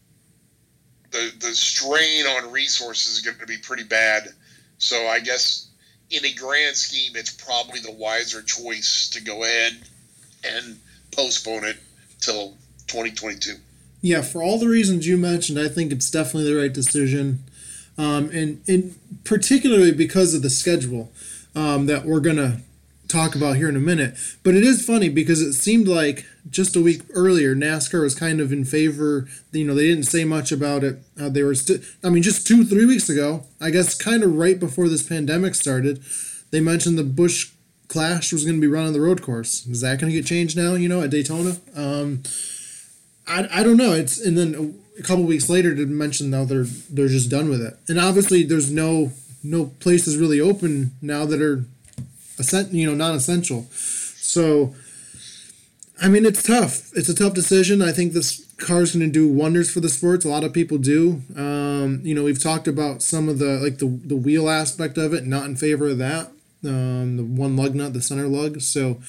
the the strain on resources is going to be pretty bad. So I guess in a grand scheme, it's probably the wiser choice to go ahead and postpone it till twenty twenty-two. Yeah, for all the reasons you mentioned, I think it's definitely the right decision. Um, and, and particularly because of the schedule um, that we're going to talk about here in a minute. But it is funny because it seemed like just a week earlier, NASCAR was kind of in favor. You know, they didn't say much about it. Uh, they were still, I mean, just two, three weeks ago, I guess kind of right before this pandemic started, they mentioned the Busch Clash was going to be run on the road course. Is that going to get changed now, you know, at Daytona? Um, I, I don't know. It's and then a couple weeks later to mention now they're they're just done with it. And obviously there's no no places really open now that are you know non-essential. So I mean it's tough. It's a tough decision. I think this car is going to do wonders for the sports. A lot of people do. Um, you know we've talked about some of the like the the wheel aspect of it. Not in favor of that. Um, the one lug nut, the center lug. So.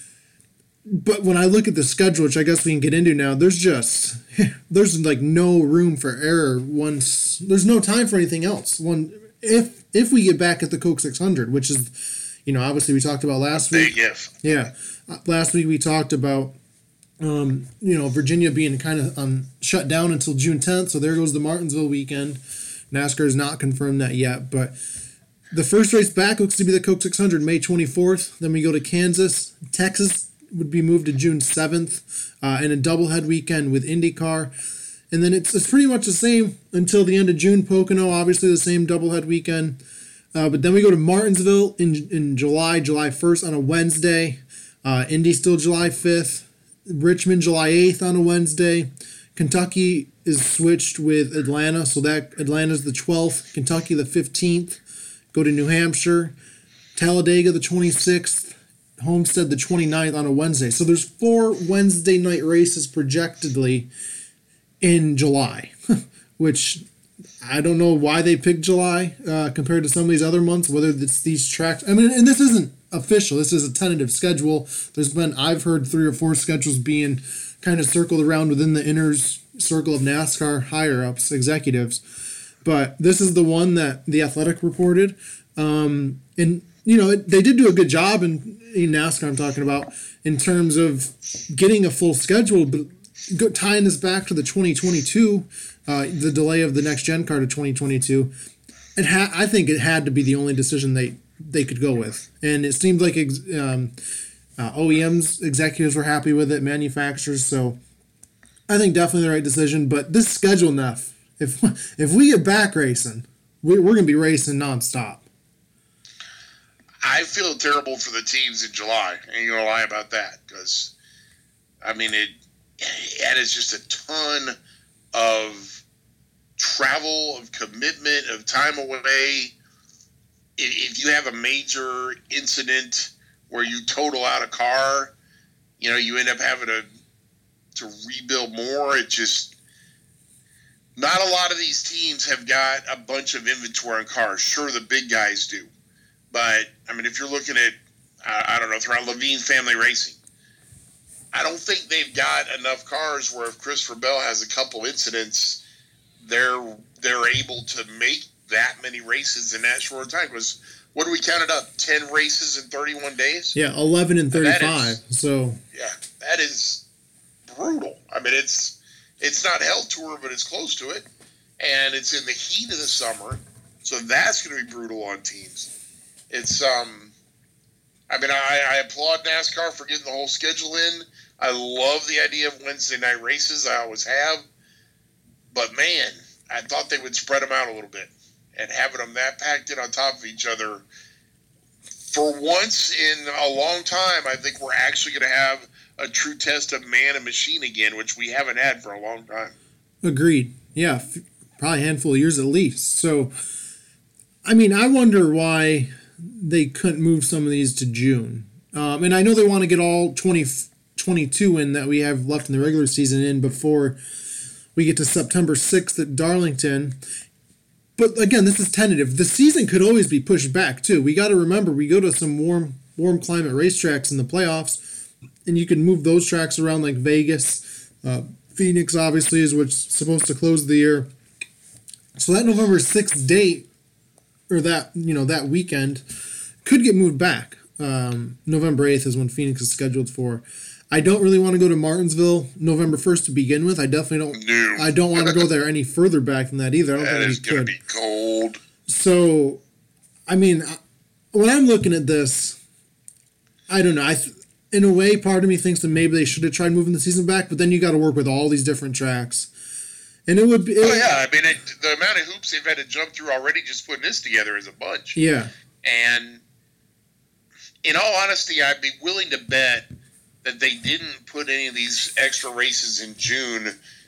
But when I look at the schedule, which I guess we can get into now, there's just there's like no room for error. Once there's no time for anything else. One if if we get back at the Coke six hundred, which is, you know, obviously we talked about last week. Big if. Yeah, uh, last week we talked about, um, you know, Virginia being kind of um, shut down until June tenth. So there goes the Martinsville weekend. NASCAR has not confirmed that yet, but. The first race back looks to be the Coke six hundred, May twenty-fourth. Then we go to Kansas, Texas. Would be moved to June seventh uh, and a doublehead weekend with IndyCar. And then it's, it's pretty much the same until the end of June. Pocono, obviously the same doublehead weekend. Uh, but then we go to Martinsville in in July, July first on a Wednesday. Uh, Indy still July fifth. Richmond, July eighth on a Wednesday. Kentucky is switched with Atlanta, so that Atlanta's the twelfth. Kentucky the fifteenth. Go to New Hampshire. Talladega the twenty-sixth. Homestead the twenty-ninth on a Wednesday. So there's four Wednesday night races projectedly in July, which I don't know why they picked July uh, compared to some of these other months, whether it's these tracks. I mean, and this isn't official. This is a tentative schedule. There's been, I've heard three or four schedules being kind of circled around within the inner circle of NASCAR higher-ups, executives. But this is the one that The Athletic reported. Um, and you know, they did do a good job in, in NASCAR, I'm talking about, in terms of getting a full schedule. But go, tying this back to the twenty twenty-two, uh, the delay of the next gen car to twenty twenty-two, it ha- I think it had to be the only decision they, they could go with. And it seemed like ex- um, uh, O E Ms, executives were happy with it, manufacturers. So I think definitely the right decision. But this schedule, Neff, if, if we get back racing, we're, we're going to be racing nonstop. I feel terrible for the teams in July. I ain't gonna lie about that, because I mean it. It is just a ton of travel, of commitment, of time away. If you have a major incident where you total out a car, you know you end up having to to rebuild more. It just not a lot of these teams have got a bunch of inventory on cars. Sure, the big guys do. But, I mean, if you're looking at, uh, I don't know, throughout Levine Family Racing, I don't think they've got enough cars where if Christopher Bell has a couple incidents, they're they're able to make that many races in that short time. Because what do we count it up? ten races in thirty-one days? Yeah, eleven and thirty-five. Is, so yeah, that is brutal. I mean, it's it's not Hell Tour, but it's close to it. And it's in the heat of the summer. So that's going to be brutal on teams. It's, um, I mean, I, I applaud NASCAR for getting the whole schedule in. I love the idea of Wednesday night races. I always have. But, man, I thought they would spread them out a little bit. And having them that packed in on top of each other, for once in a long time, I think we're actually going to have a true test of man and machine again, which we haven't had for a long time. Agreed. Yeah, f- probably a handful of years at least. So, I mean, I wonder why they couldn't move some of these to June. Um, and I know they want to get all twenty twenty-two in that we have left in the regular season in before we get to September sixth at Darlington. But again, this is tentative. The season could always be pushed back too. We got to remember we go to some warm warm climate racetracks in the playoffs, and you can move those tracks around like Vegas. Uh, Phoenix obviously is what's supposed to close the year. So that November sixth date, or that, you know, that weekend, could get moved back. Um, November eighth is when Phoenix is scheduled for. I don't really want to go to Martinsville November first to begin with. I definitely don't. No. I don't want to go there any further back than that either. I don't That think is we going could. to be cold. So, I mean, when I'm looking at this, I don't know. I, th- in a way, part of me thinks that maybe they should have tried moving the season back, but then you got to work with all these different tracks. And it would be. It, oh, yeah. I mean, it, the amount of hoops they've had to jump through already just putting this together is a bunch. Yeah. And in all honesty, I'd be willing to bet that they didn't put any of these extra races in June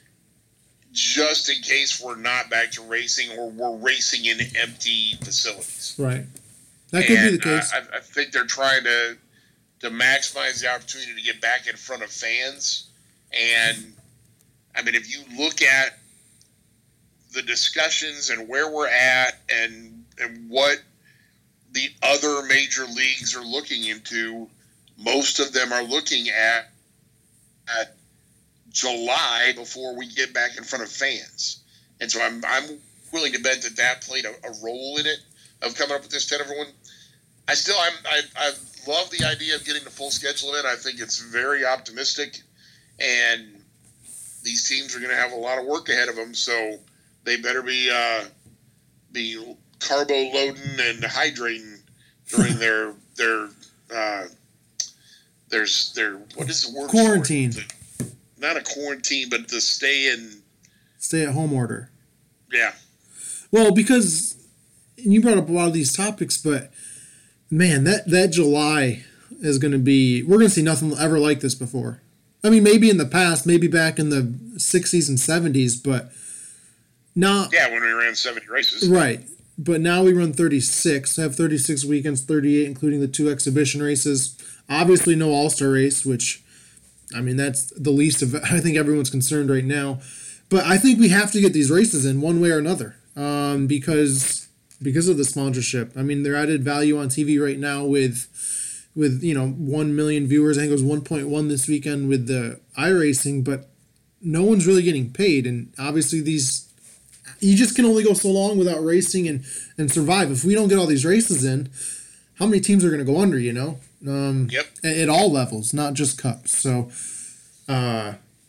just in case we're not back to racing or we're racing in empty facilities. Right. That could and, be the case. Uh, I, I think they're trying to to maximize the opportunity to get back in front of fans. And, I mean, if you look at the discussions and where we're at and, and what the other major leagues are looking into, most of them are looking at at July before we get back in front of fans. And so I'm I'm willing to bet that that played a, a role in it of coming up with this ten everyone. I still I'm, I I love the idea of getting the full schedule in. I think it's very optimistic, and these teams are going to have a lot of work ahead of them. So they better be uh, be carbo loading and hydrating during their their uh, there's their what is the word Quarantine. for it? The, not a quarantine, but the stay in Stay at home order. Yeah. Well, because and you brought up a lot of these topics, but man, that, that July is going to be, we're going to see nothing ever like this before. I mean, maybe in the past, maybe back in the sixties and seventies, but not. Yeah, when we ran seventy races. Right. But now we run thirty-six, have thirty-six weekends, thirty-eight, including the two exhibition races. Obviously, no All-Star race, which, I mean, that's the least of, I think everyone's concerned right now. But I think we have to get these races in one way or another um, because because of the sponsorship. I mean, they're added value on T V right now with, with you know, one million viewers. I think it was one point one this weekend with the iRacing, but no one's really getting paid. And obviously these, you just can only go so long without racing and, and survive. If we don't get all these races in, how many teams are going to go under, you know? Um, yep. At, at all levels, not just cups. So, uh,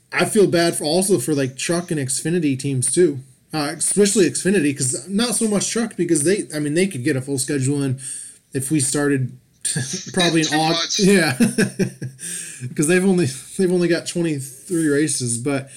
I feel bad for also for like Truck and Xfinity teams too, uh, especially Xfinity, because not so much Truck, because they, I mean, they could get a full schedule in if we started probably in August. Yeah, because they've only they've only got twenty-three races, but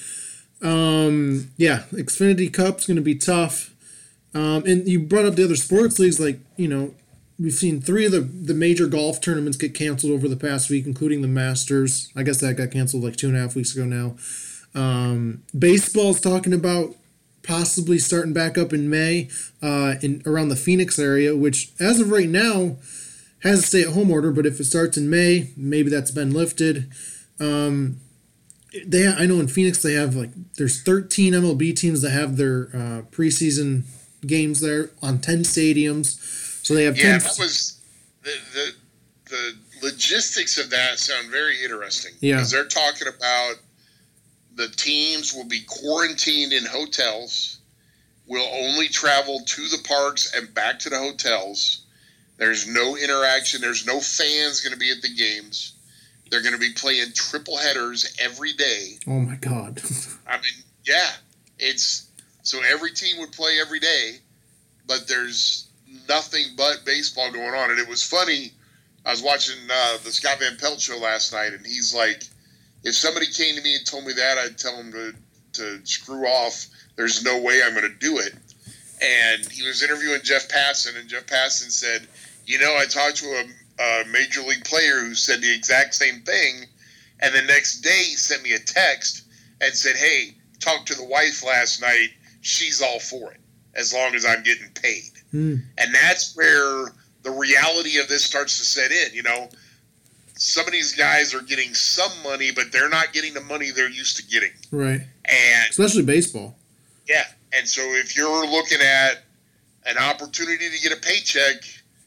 um, yeah, Xfinity Cup's going to be tough. Um, and you brought up the other sports leagues, like, you know, we've seen three of the, the major golf tournaments get canceled over the past week, including the Masters. I guess that got canceled like two and a half weeks ago now. Um, baseball's talking about possibly starting back up in May uh, in around the Phoenix area, which as of right now has a stay-at-home order, but if it starts in May, maybe that's been lifted. Um, they I know in Phoenix they have like there's thirteen M L B teams that have their uh, preseason games there on ten stadiums. So they have yeah, ten that was the, the the logistics of that sound very interesting. Yeah, because they're talking about the teams will be quarantined in hotels, will only travel to the parks and back to the hotels. There's no interaction. There's no fans going to be at the games. They're going to be playing triple headers every day. Oh my God! I mean, yeah, it's so every team would play every day, but there's nothing but baseball going on. And it was funny. I was watching uh, the Scott Van Pelt show last night, and he's like, if somebody came to me and told me that, I'd tell them to, to screw off. There's no way I'm going to do it. And he was interviewing Jeff Passan, and Jeff Passan said, you know, I talked to a, a major league player who said the exact same thing, and the next day he sent me a text and said, hey, talked to the wife last night. She's all for it, as long as I'm getting paid. Mm. And that's where the reality of this starts to set in. You know, some of these guys are getting some money, but they're not getting the money they're used to getting. Right. And especially baseball. Yeah. And so if you're looking at an opportunity to get a paycheck,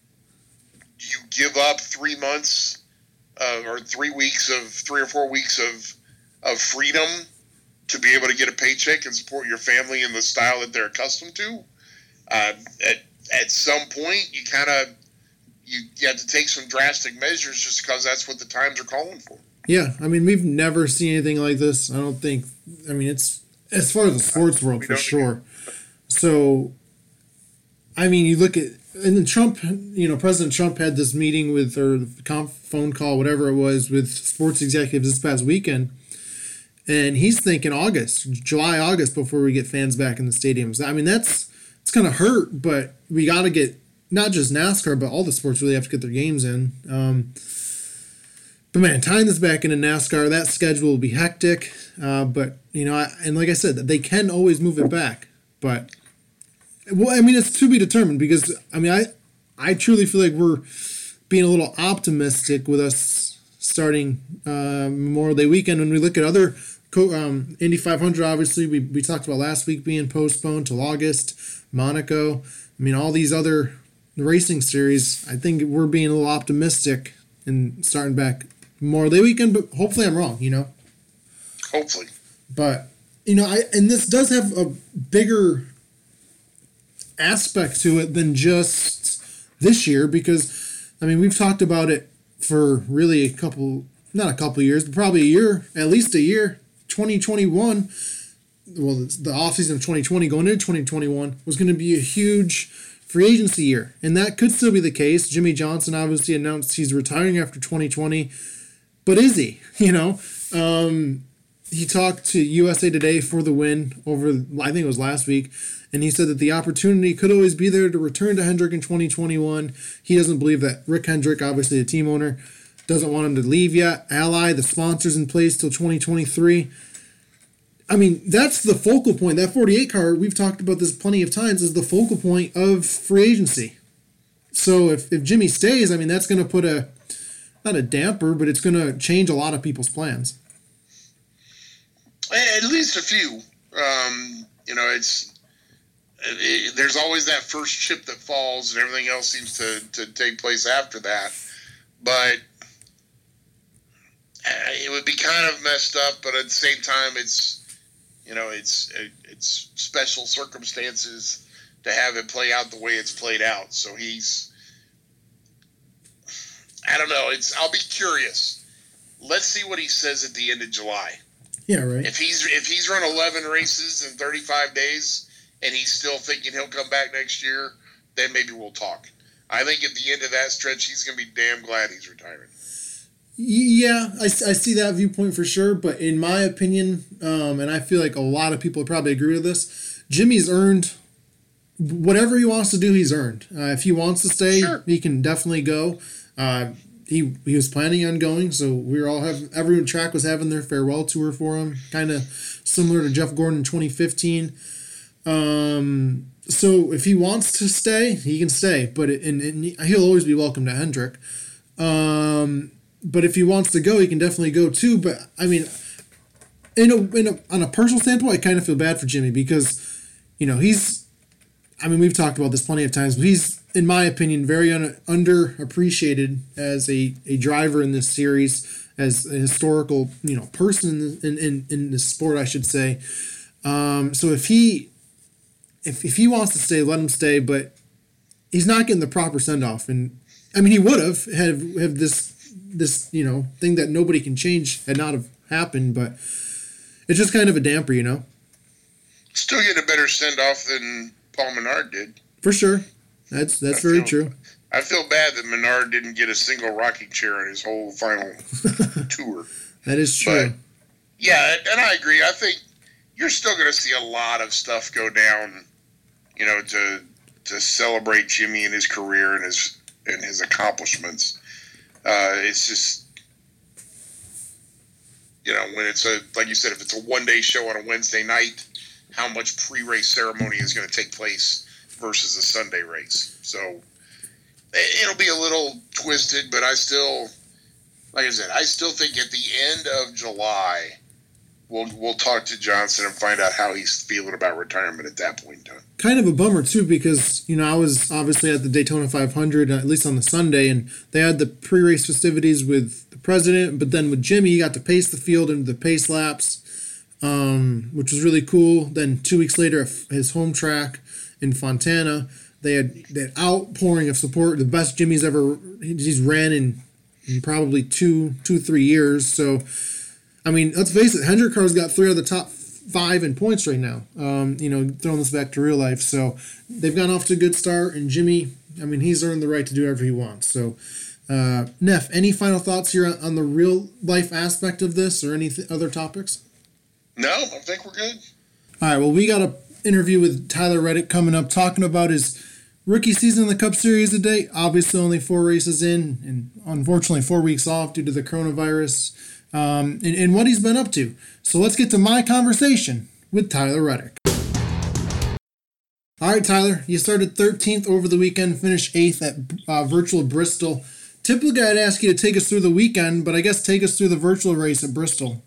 do you give up three months uh, or three weeks of three or four weeks of of freedom to be able to get a paycheck and support your family in the style that they're accustomed to? Uh, at at some point, you kind of you, you have to take some drastic measures just because that's what the times are calling for. Yeah, I mean, we've never seen anything like this. I don't think. I mean, it's as far as the sports world we for sure. So, I mean, you look at and then Trump. You know, President Trump had this meeting with or conf, phone call, whatever it was, with sports executives this past weekend, and he's thinking August, July, August before we get fans back in the stadiums. I mean, that's it's gonna hurt, but we got to get not just NASCAR, but all the sports really have to get their games in. Um, but man, tying this back into NASCAR, that schedule will be hectic. Uh, but you know, I, and like I said, they can always move it back. But well, I mean, it's to be determined because I mean, I I truly feel like we're being a little optimistic with us starting uh, Memorial Day weekend when we look at other. Um, Indy five hundred, obviously, we, we talked about last week being postponed till August. Monaco, I mean, all these other racing series, I think we're being a little optimistic and starting back Memorial Day weekend, but hopefully I'm wrong, you know? Hopefully. But, you know, I and this does have a bigger aspect to it than just this year because, I mean, we've talked about it for really a couple, not a couple years, but probably a year, at least a year. twenty twenty-one, well, the offseason of twenty twenty going into twenty twenty-one was going to be a huge free agency year. And that could still be the case. Jimmy Johnson obviously announced he's retiring after twenty twenty. But is he? You know, um, he talked to U S A Today for the win over, I think it was last week. And he said that the opportunity could always be there to return to Hendrick in twenty twenty-one. He doesn't believe that Rick Hendrick, obviously the team owner, doesn't want him to leave yet. Ally, the sponsor's in place till twenty twenty-three. I mean, that's the focal point. That forty-eight car, we've talked about this plenty of times, is the focal point of free agency. So if, if Jimmy stays, I mean, that's going to put a, not a damper, but it's going to change a lot of people's plans. At least a few. Um, you know, it's it, there's always that first chip that falls and everything else seems to, to take place after that. But it would be kind of messed up, but at the same time, it's, you know, it's it's special circumstances to have it play out the way it's played out. So he's, I don't know. It's I'll be curious. Let's see what he says at the end of July. Yeah, right. If he's if he's run eleven races in thirty-five days and he's still thinking he'll come back next year, then maybe we'll talk. I think at the end of that stretch, he's going to be damn glad he's retiring. Yeah, I, I see that viewpoint for sure. But in my opinion, um, and I feel like a lot of people probably agree with this, Jimmy's earned whatever he wants to do. He's earned. Uh, if he wants to stay, sure. he can definitely go. Uh, he he was planning on going, so we were all have every track was having their farewell tour for him, kind of similar to Jeff Gordon in twenty fifteen. Um, so if he wants to stay, he can stay, but it, and, and he'll always be welcome to Hendrick. Um, but if he wants to go, he can definitely go too. But I mean, in a, in a on a personal standpoint, I kind of feel bad for Jimmy because, you know, he's. I mean, we've talked about this plenty of times, but he's, in my opinion, very un- underappreciated as a, a driver in this series, as a historical, you know, person in the, in, in in this sport, I should say. Um, so if he if if he wants to stay, let him stay, but he's not getting the proper send off. And I mean, he would have had have this this you know thing that nobody can change had not have happened, but it's just kind of a damper, you know. Still get a better send off than Paul Menard did. For sure. That's that's I very feel, true. I feel bad that Menard didn't get a single rocking chair in his whole final tour. That is true. But, yeah, and I agree. I think you're still going to see a lot of stuff go down, you know, to to celebrate Jimmy and his career and his and his accomplishments. Uh, it's just, you know, when it's a, like you said, if it's a one-day show on a Wednesday night, how much pre-race ceremony is going to take place versus a Sunday race. So it'll be a little twisted, but I still, like I said, I still think at the end of July, we'll we'll talk to Johnson and find out how he's feeling about retirement at that point in time. Kind of a bummer, too, because, you know, I was obviously at the Daytona five hundred, at least on the Sunday, and they had the pre-race festivities with the president, but then with Jimmy, he got to pace the field into the pace laps, um, which was really cool. Then two weeks later, at his home track in Fontana, they had that outpouring of support, the best Jimmy's ever he's ran in, in probably two, two, three years. So, I mean, let's face it, Hendrick Car's got three of the top five in points right now. Um, you know, throwing this back to real life. So they've gone off to a good start, and Jimmy, I mean, he's earned the right to do whatever he wants. So, uh, Neff, any final thoughts here on, on the real life aspect of this or any th- other topics? No, I think we're good. All right, well, we got an interview with Tyler Reddick coming up, talking about his rookie season in the Cup Series today. Obviously, only four races in, and unfortunately, four weeks off due to the coronavirus, um, and, and what he's been up to. So let's get to my conversation with Tyler Reddick. All right, Tyler, you started thirteenth over the weekend, finished eighth at uh, Virtual Bristol. Typically, I'd ask you to take us through the weekend, but I guess take us through the virtual race at Bristol.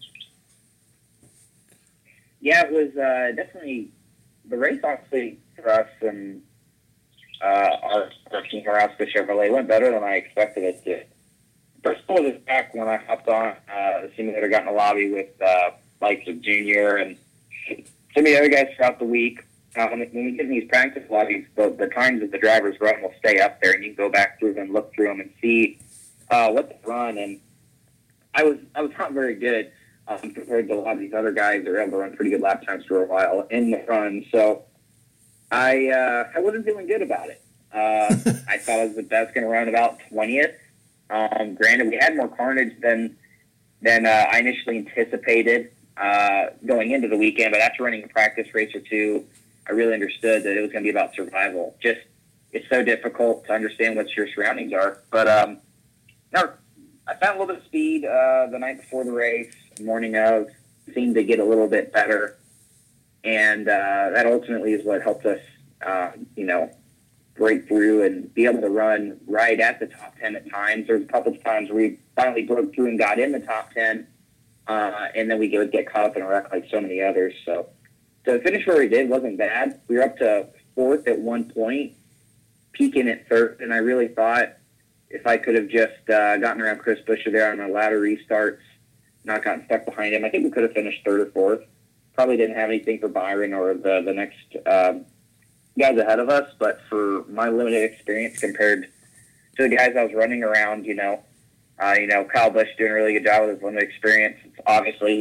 Yeah, it was uh, definitely the race, honestly, for us and uh, our, our team, Haraska Chevrolet, went better than I expected it to. Bristol was back when I hopped on uh, the simulator, got in the lobby with uh, likes of Junior and some of the other guys throughout the week. Uh, when, when we get in these practice lobbies, the, the times that the drivers run will stay up there, and you can go back through them, look through them, and see uh, what they run. And I was I was not very good um, compared to a lot of these other guys that were able to run pretty good lap times for a while in the run. So I uh, I wasn't feeling good about it. Uh, I thought I was, I was going to run about twentieth. Um, granted, we had more carnage than than uh, I initially anticipated uh, going into the weekend, but after running a practice race or two, I really understood that it was going to be about survival. Just, it's so difficult to understand what your surroundings are. But um, now, I found a little bit of speed uh, the night before the race, the morning of, seemed to get a little bit better, and uh, that ultimately is what helped us, uh, you know, break through and be able to run right at the top ten at times. There's a couple of times where we finally broke through and got in the top ten, uh, and then we would get caught up in a wreck like so many others. So to finish where we did wasn't bad. We were up to fourth at one point, peaking at third, and I really thought if I could have just uh, gotten around Chris Buescher there on the ladder restarts, not gotten stuck behind him, I think we could have finished third or fourth. Probably didn't have anything for Byron or the, the next um, guys ahead of us, but for my limited experience compared to the guys I was running around, you know, uh, you know, Kyle Busch doing a really good job with his limited experience. It's obviously, he's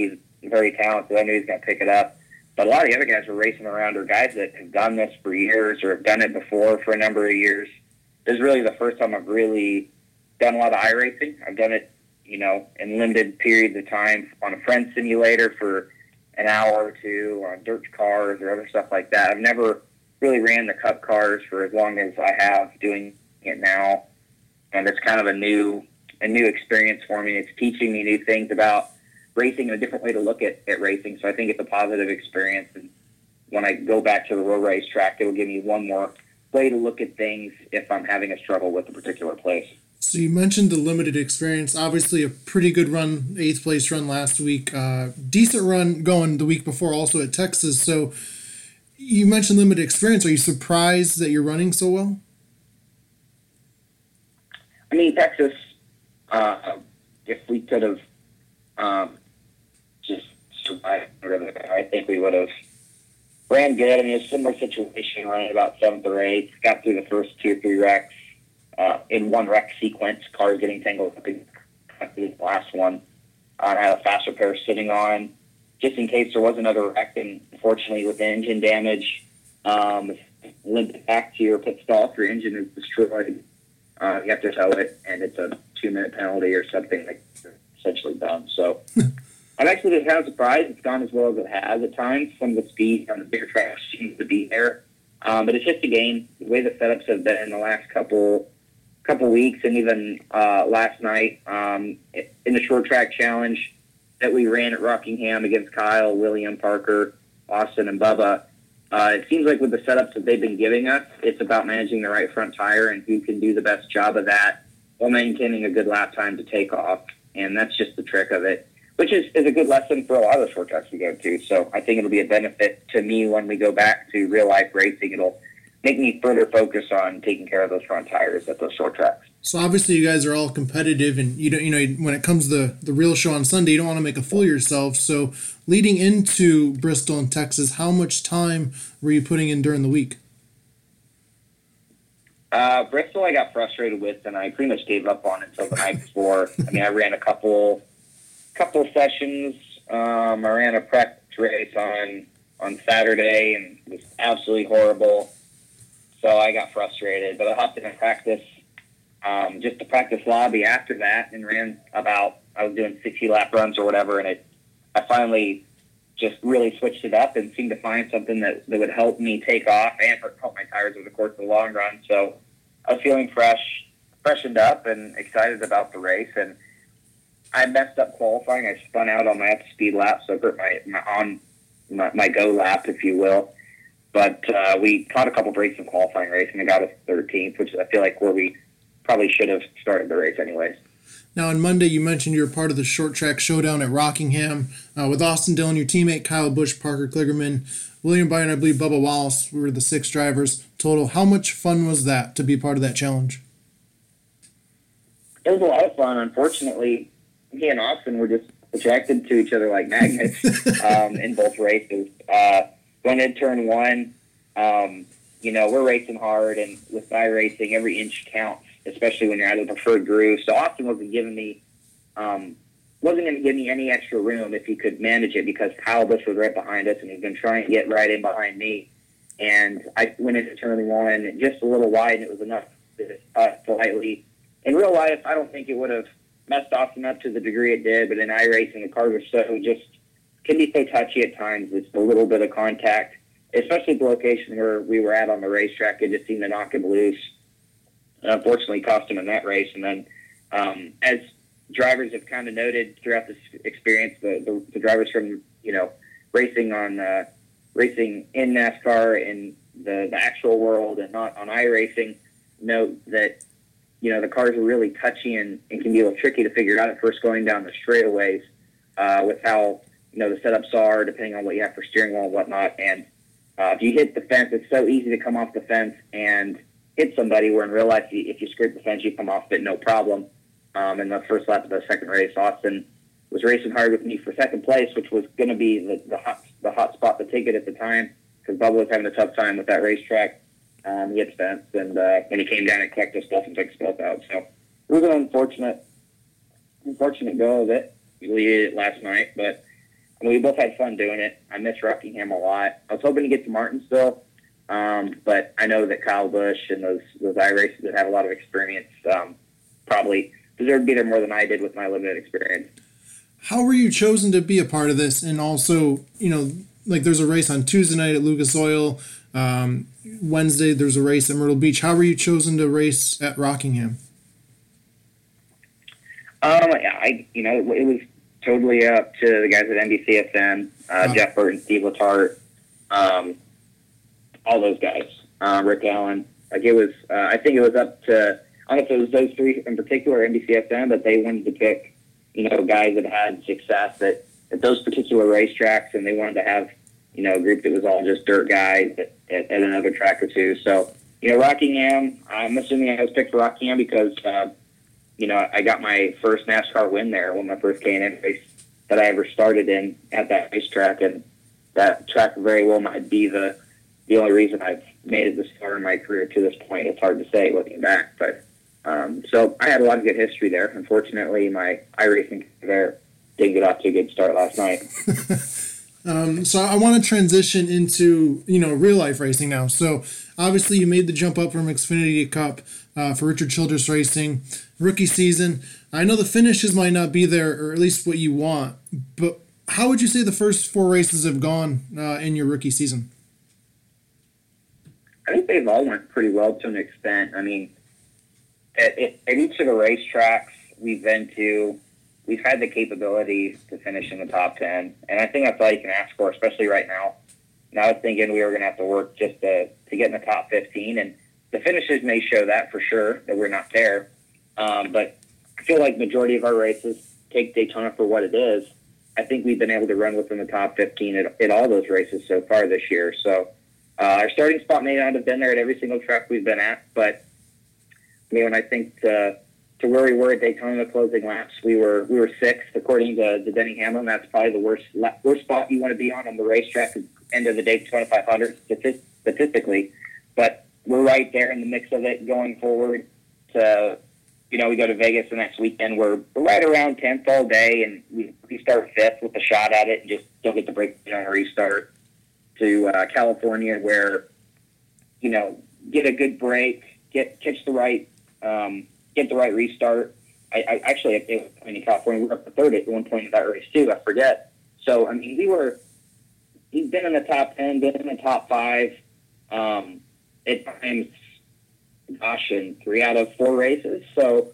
very talented. I knew he was going to pick it up. But a lot of the other guys were racing around are guys that have done this for years or have done it before for a number of years. This is really the first time I've really done a lot of iRacing. I've done it, you know, in limited periods of time on a friend simulator for an hour or two, or on dirt cars or other stuff like that. I've never really ran the Cup cars for as long as I have doing it now. And it's kind of a new a new experience for me. It's teaching me new things about racing and a different way to look at, at racing. So I think it's a positive experience. And when I go back to the road race track, it will give me one more way to look at things if I'm having a struggle with a particular place. So you mentioned the limited experience. Obviously a pretty good run, eighth place run last week. Uh, decent run going the week before also at Texas. So you mentioned limited experience. Are you surprised that you're running so well? I mean, Texas, uh, if we could have um, just survived, I think we would have ran good. I mean, it's a similar situation, running about seventh or eighth. Got through the first two or three wrecks uh, in one wreck sequence. Cars getting tangled up in the last one. Uh, I had a fast repair sitting on just in case there was another wreck. And unfortunately, with the engine damage, um, limped back to your pit stall if your engine is destroyed. Uh, you have to tow it, and it's a two-minute penalty or something like essentially done. So I'm actually just kind of surprised it's gone as well as it has at times. Some of the speed on the bigger tracks seems to be there. Um, but it's just a game. The way the setups have been in the last couple couple weeks and even uh, last night um, in the short track challenge that we ran at Rockingham against Kyle, William, Parker, Austin, and Bubba, Uh, it seems like with the setups that they've been giving us, it's about managing the right front tire and who can do the best job of that while maintaining a good lap time to take off. And that's just the trick of it, which is, is a good lesson for a lot of the short tracks we go to. So I think it'll be a benefit to me when we go back to real life racing. It'll make me further focus on taking care of those front tires at those short tracks. So obviously you guys are all competitive, and you don't, you know, when it comes to the, the real show on Sunday, you don't want to make a fool of yourself. So leading into Bristol and Texas, how much time were you putting in during the week? Uh, Bristol, I got frustrated with, and I pretty much gave up on until the night before. I mean, I ran a couple, couple sessions. Um, I ran a practice race on on Saturday, and it was absolutely horrible. So I got frustrated, but I hopped in and practice. Um, just to practice lobby after that, and ran about, I was doing sixty lap runs or whatever, and it, I finally just really switched it up and seemed to find something that, that would help me take off and help my tires over the course of the long run. So I was feeling fresh, freshened up and excited about the race. And I messed up qualifying. I spun out on my up-to-speed lap, so I hurt my, my on my, my go lap, if you will. But uh, we caught a couple breaks in qualifying race, and I got us thirteenth, which I feel like where we probably should have started the race anyways. Now, on Monday, you mentioned you were part of the short track showdown at Rockingham uh, with Austin Dillon, your teammate, Kyle Busch, Parker Kligerman, William Byron, I believe Bubba Wallace. We were the six drivers total. How much fun was that to be part of that challenge? It was a lot of fun. Unfortunately, me and Austin were just attracted to each other like magnets um, in both races. Uh, going into turn one, um, you know, we're racing hard, and with my racing, every inch counts, especially when you're out of the preferred groove. So Austin wasn't giving me, um, wasn't going to give me any extra room if he could manage it, because Kyle Busch was right behind us, and he's been trying to get right in behind me. And I went into turn one just a little wide, and it was enough to uh, slightly. In real life, I don't think it would have messed Austin up to the degree it did, but in iRacing, the cars are so just can be so touchy at times. It's a little bit of contact, especially the location where we were at on the racetrack. It just seemed to knock him loose. And unfortunately, cost him in that race. And then, um, as drivers have kind of noted throughout this experience, the, the, the drivers from, you know, racing on uh, racing in NASCAR in the, the actual world and not on iRacing note that, you know, the cars are really touchy and, and can be a little tricky to figure out at first going down the straightaways uh, with how, you know, the setups are, depending on what you have for steering wheel and whatnot. And uh, if you hit the fence, it's so easy to come off the fence and hit somebody, where in real life, if you scrape the fence, you come off it, no problem. Um, in the first lap of the second race, Austin was racing hard with me for second place, which was going to be the, the, hot, the hot spot to take it at the time, because Bubba was having a tough time with that racetrack. Um, he hit the fence, and uh, when he came down and collected stuff and took us both out. So it was an unfortunate, unfortunate go of it. We did it last night, but I mean, we both had fun doing it. I miss Rockingham a lot. I was hoping to get to Martinsville, um, but I know that Kyle Busch and those those iRacers that have a lot of experience um, probably deserve to be there more than I did with my limited experience. How were you chosen to be a part of this? And also, you know, like there's a race on Tuesday night at Lucas Oil. Um, Wednesday there's a race at Myrtle Beach. How were you chosen to race at Rockingham? Um, I, you know, it was totally up to the guys at N B C S N, uh, wow. Jeff Burton, Steve Letarte, um, all those guys, uh, Rick Allen. Like it was, uh, I think it was up to, I don't know if it was those three in particular, N B C S N, but they wanted to pick, you know, guys that had success at, at those particular racetracks, and they wanted to have, you know, a group that was all just dirt guys at, at, at another track or two. So, you know, Rockingham, I'm assuming I was picked for Rockingham because, uh, you know, I got my first NASCAR win there, one of my first K and N race that I ever started in at that racetrack, and that track very well might be the the only reason I've made it this far in my career to this point. It's hard to say looking back, but um, so I had a lot of good history there. Unfortunately, my iRacing there didn't get off to a good start last night. um, so I want to transition into, you know, real life racing now. So obviously you made the jump up from Xfinity Cup uh, for Richard Childress Racing. Rookie season. I know the finishes might not be there, or at least what you want, but how would you say the first four races have gone uh, in your rookie season? I think they've all went pretty well to an extent. I mean, at, at each of the racetracks we've been to, we've had the capability to finish in the top ten, and I think that's all you can ask for, especially right now. And I was thinking we were going to have to work just to, to get in the top fifteen, and the finishes may show that for sure, that we're not there. Um, but I feel like majority of our races, take Daytona for what it is, I think we've been able to run within the top fifteen at, at all those races so far this year. So uh, our starting spot may not have been there at every single track we've been at, but I mean, when I think to, to where we were at Daytona, the closing laps, we were we were sixth according to, to Denny Hamlin. That's probably the worst worst spot you want to be on on the racetrack, end of the Daytona five hundred statistically. But we're right there in the mix of it going forward to. You know, we go to Vegas the next weekend. We're, we're right around tenth all day, and we, we start fifth with a shot at it and just don't get the break on a restart. To uh, California, where, you know, get a good break, get catch the right, um, get the right restart. I, I actually, it, I mean, in California, we were up to third at one point in that race too. I forget. So, I mean, we were, we've been in the top ten, been in the top five, um, at times. Gosh, in three out of four races. So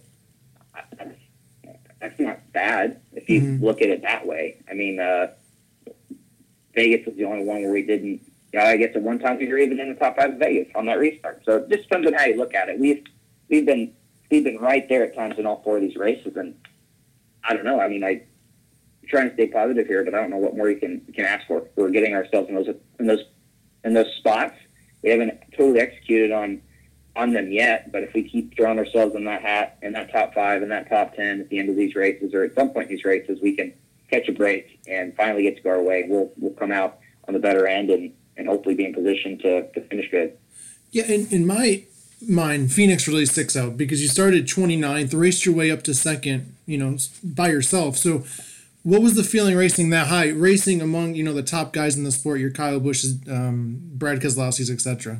that's not bad if you mm-hmm. look at it that way. I mean, uh, Vegas was the only one where we didn't, you know, I guess at one time we were even in the top five of Vegas on that restart. So it just depends on how you look at it. We've, we've been, we've been right there at times in all four of these races. And I don't know. I mean, I, I'm trying to stay positive here, but I don't know what more you can, you can ask for. We're getting ourselves in those, in those, in those spots. We haven't totally executed on, on them yet, but if we keep throwing ourselves in that hat, in that top five, and that top ten at the end of these races, or at some point in these races, we can catch a break and finally get to go our way. We'll we'll come out on the better end and, and hopefully be in position to, to finish good. Yeah, in, in my mind, Phoenix really sticks out because you started twenty-ninth, raced your way up to second, you know, by yourself. So what was the feeling racing that high, racing among, you know, the top guys in the sport, your Kyle Busch's, um, Brad Keselowski's, et cetera?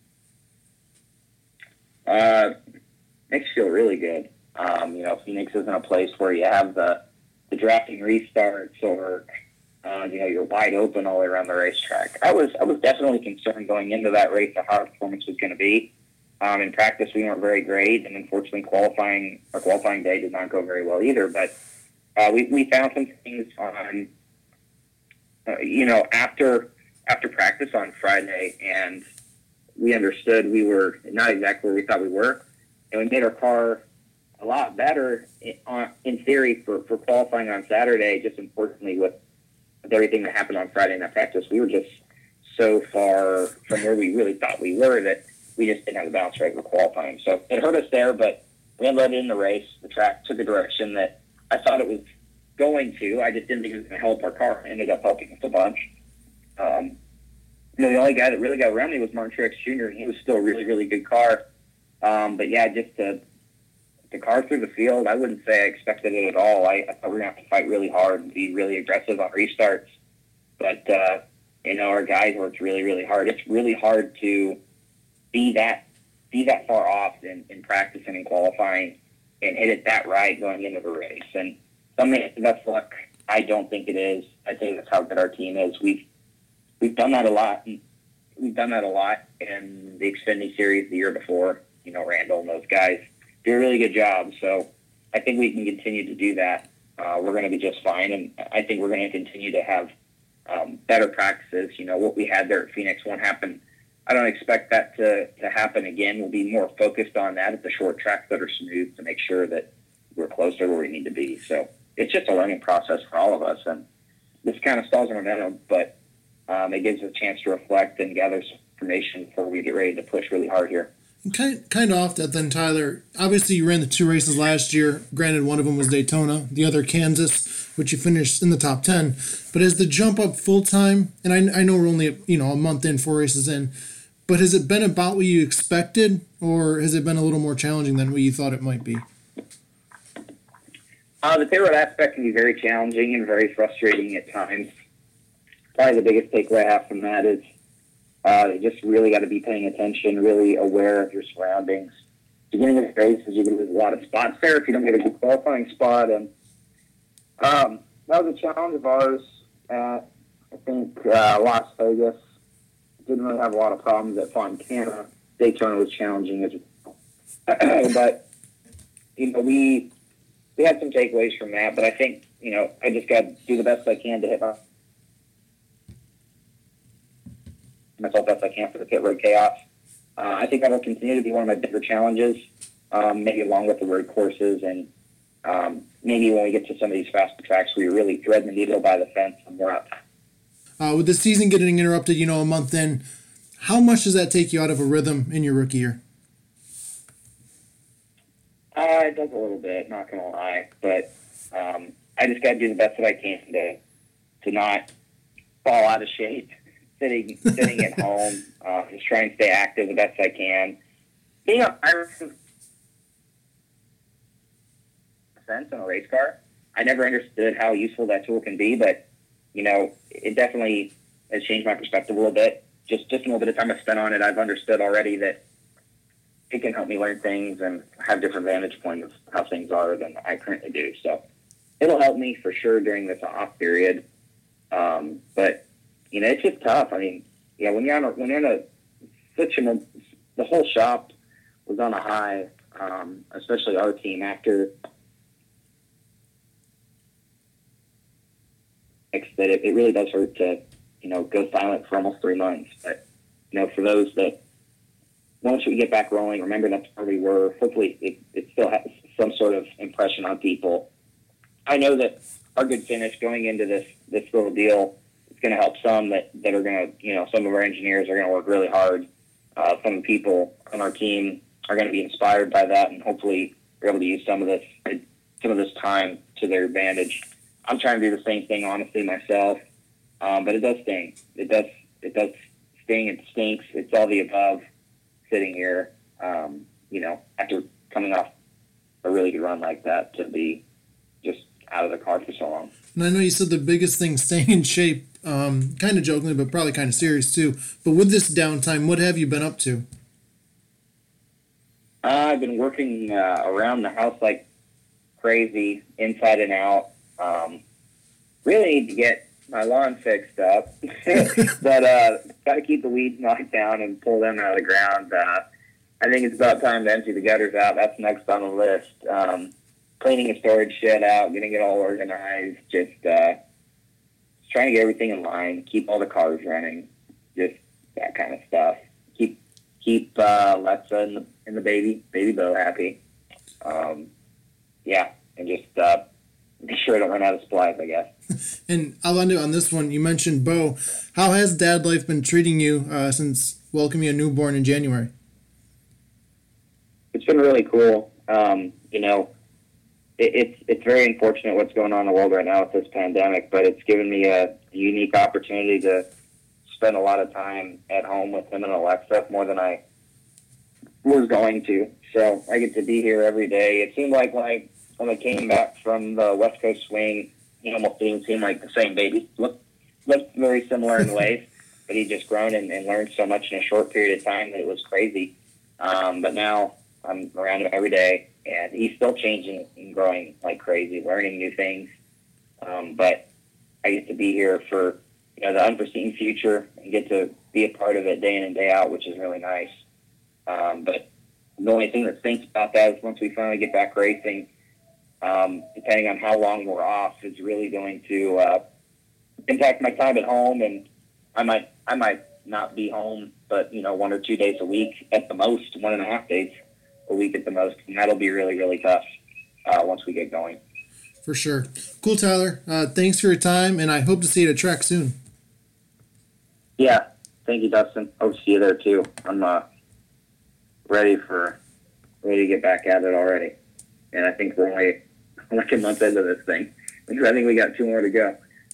Uh, makes you feel really good. Um, you know, Phoenix isn't a place where you have the, the drafting restarts or, uh, you know, you're wide open all the way around the racetrack. I was, I was definitely concerned going into that race of how our performance was going to be. Um, in practice, we weren't very great, and unfortunately, qualifying, our qualifying day did not go very well either. But uh, we, we found some things on, uh, you know, after after practice on Friday, and we understood we were not exactly where we thought we were, and we made our car a lot better in, on, in theory for, for qualifying on Saturday. Just unfortunately, with, with everything that happened on Friday in that practice, we were just so far from where we really thought we were that we just didn't have the bounce rate for qualifying. So it hurt us there, but we ended in the race. The track took a direction that I thought it was going to. I just didn't think it was going to help our car. It ended up helping us a bunch. Um, You know, the only guy that really got around me was Martin Truex Junior, and he was still a really, really good car. Um, but, yeah, just to the car through the field, I wouldn't say I expected it at all. I, I thought we were going to have to fight really hard and be really aggressive on restarts. But, uh, you know, our guys worked really, really hard. It's really hard to be that be that far off in, in practice and in qualifying and hit it that right going into the race. And some that's luck. I don't think it is. I think that's how good our team is. We've we've done that a lot. We've done that a lot in the Xfinity Series the year before. You know, Randall and those guys do a really good job. So I think we can continue to do that. Uh, we're going to be just fine, and I think we're going to continue to have um, better practices. You know, what we had there at Phoenix won't happen. I don't expect that to, to happen again. We'll be more focused on that at the short tracks that are smooth to make sure that we're closer where we need to be. So it's just a learning process for all of us, and this kind of stalls our momentum, but um, it gives us a chance to reflect and gather some information before we get ready to push really hard here. Kind, kind of off that then, Tyler. Obviously, you ran the two races last year. Granted, one of them was Daytona, the other Kansas, which you finished in the top ten. But as the jump up full time, and I, I know we're only you know a month in, four races in, but has it been about what you expected, or has it been a little more challenging than what you thought it might be? Uh, the payroll aspect can be very challenging and very frustrating at times. Probably the biggest takeaway I have from that is uh, you just really got to be paying attention, really aware of your surroundings. Beginning of the races, you can lose a lot of spots there if you don't get a good qualifying spot. And um, that was a challenge of ours at, I think, uh, Las Vegas. Didn't really have a lot of problems at Fontana. Daytona was challenging as well. But, you know, we we had some takeaways from that. But I think, you know, I just got to do the best I can to hit my myself best I can for the pit road chaos. Uh, I think that will continue to be one of my bigger challenges, um, maybe along with the road courses and um, maybe when we get to some of these faster tracks where you really thread the needle by the fence and we're up. Uh, with the season getting interrupted, you know, a month in, how much does that take you out of a rhythm in your rookie year? Uh, it does a little bit, not going to lie. But um, I just got to do the best that I can to to not fall out of shape. Sitting sitting at home, uh, just trying to stay active the best I can. You know, I sense in a race car. I never understood how useful that tool can be, but you know, it definitely has changed my perspective a little bit. Just just a little bit of time I've spent on it, I've understood already that it can help me learn things and have different vantage points of how things are than I currently do. So it'll help me for sure during this off period. Um, but you know, it's just tough. I mean, yeah, when you're on a, when you're in a such an the whole shop was on a high, um, especially our team after that it, it really does hurt to, you know, go silent for almost three months. But you know, for those that once we get back rolling, remember that's where we were. Hopefully, it, it still has some sort of impression on people. I know that our good finish going into this this little deal. Going to help some that, that are going to, you know, some of our engineers are going to work really hard. Uh, some of the people on our team are going to be inspired by that, and hopefully we're able to use some of this some of this time to their advantage. I'm trying to do the same thing, honestly, myself, um, but it does sting. It does it does sting. It stinks. It's all the above. Sitting here, um, you know, after coming off a really good run like that, to be just out of the car for so long. And I know you said the biggest thing, staying in shape. Um, kind of jokingly, but probably kind of serious too. But with this downtime, what have you been up to? Uh, I've been working uh, around the house like crazy, inside and out. Um, really need to get my lawn fixed up, but uh, got to keep the weeds knocked down and pull them out of the ground. Uh, I think it's about time to empty the gutters out. That's next on the list. Um, cleaning a storage shed out, getting it all organized, just uh, trying to get everything in line, keep all the cars running, just that kind of stuff. Keep keep uh, Lexa and the, and the baby, baby Bo happy. Um, yeah, and just uh, make sure I don't run out of supplies, I guess. And I'll end it on this one. You mentioned Bo. How has dad life been treating you uh, since welcoming a newborn in January? It's been really cool. Um, you know, It's it's very unfortunate what's going on in the world right now with this pandemic, but it's given me a unique opportunity to spend a lot of time at home with him and Alexa, more than I was going to. So I get to be here every day. It seemed like when I when I came back from the West Coast swing, he almost didn't seem like the same baby. Looked looked very similar in ways, but he just grown and, and learned so much in a short period of time that it was crazy. Um, but now I'm around him every day, and he's still changing and growing like crazy, learning new things. Um, but I get to be here for, you know, the unforeseen future and get to be a part of it day in and day out, which is really nice. Um, but the only thing that stinks about that is once we finally get back racing, um, depending on how long we're off, is really going to uh, impact my time at home, and I might I might not be home, but you know, one or two days a week at the most, one and a half days a week at the most, and that'll be really really tough uh, once we get going. For sure. Cool, Tyler. Uh, thanks for your time, and I hope to see you at a track soon. Yeah, thank you, Dustin. Hope to see you there too. I'm uh, ready for ready to get back at it already, and I think we're only like a month into this thing. I think we got two more to go.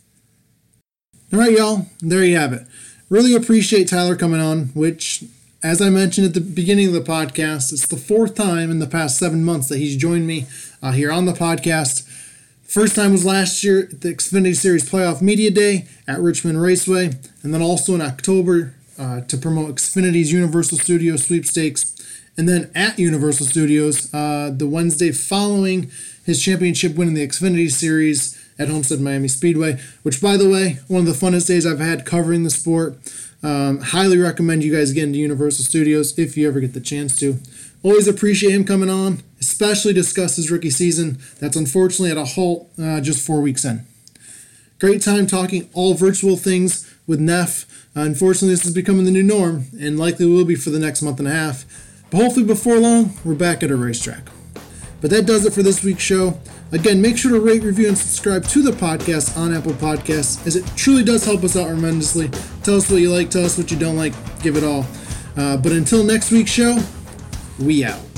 All right, y'all. There you have it. Really appreciate Tyler coming on, which, as I mentioned at the beginning of the podcast, it's the fourth time in the past seven months that he's joined me uh, here on the podcast. First time was last year at the Xfinity Series Playoff Media Day at Richmond Raceway, and then also in October uh, to promote Xfinity's Universal Studios sweepstakes, and then at Universal Studios uh, the Wednesday following his championship win in the Xfinity Series at Homestead Miami Speedway, which, by the way, one of the funnest days I've had covering the sport. Um, highly recommend you guys get into Universal Studios if you ever get the chance to. Always appreciate him coming on, especially discuss his rookie season that's unfortunately at a halt uh, just four weeks in. Great time talking all virtual things with Neff. Uh, unfortunately, this is becoming the new norm and likely will be for the next month and a half. But hopefully before long, we're back at a racetrack. But that does it for this week's show. Again, make sure to rate, review, and subscribe to the podcast on Apple Podcasts, as it truly does help us out tremendously. Tell us what you like, tell us what you don't like, give it all. Uh, but until next week's show, we out.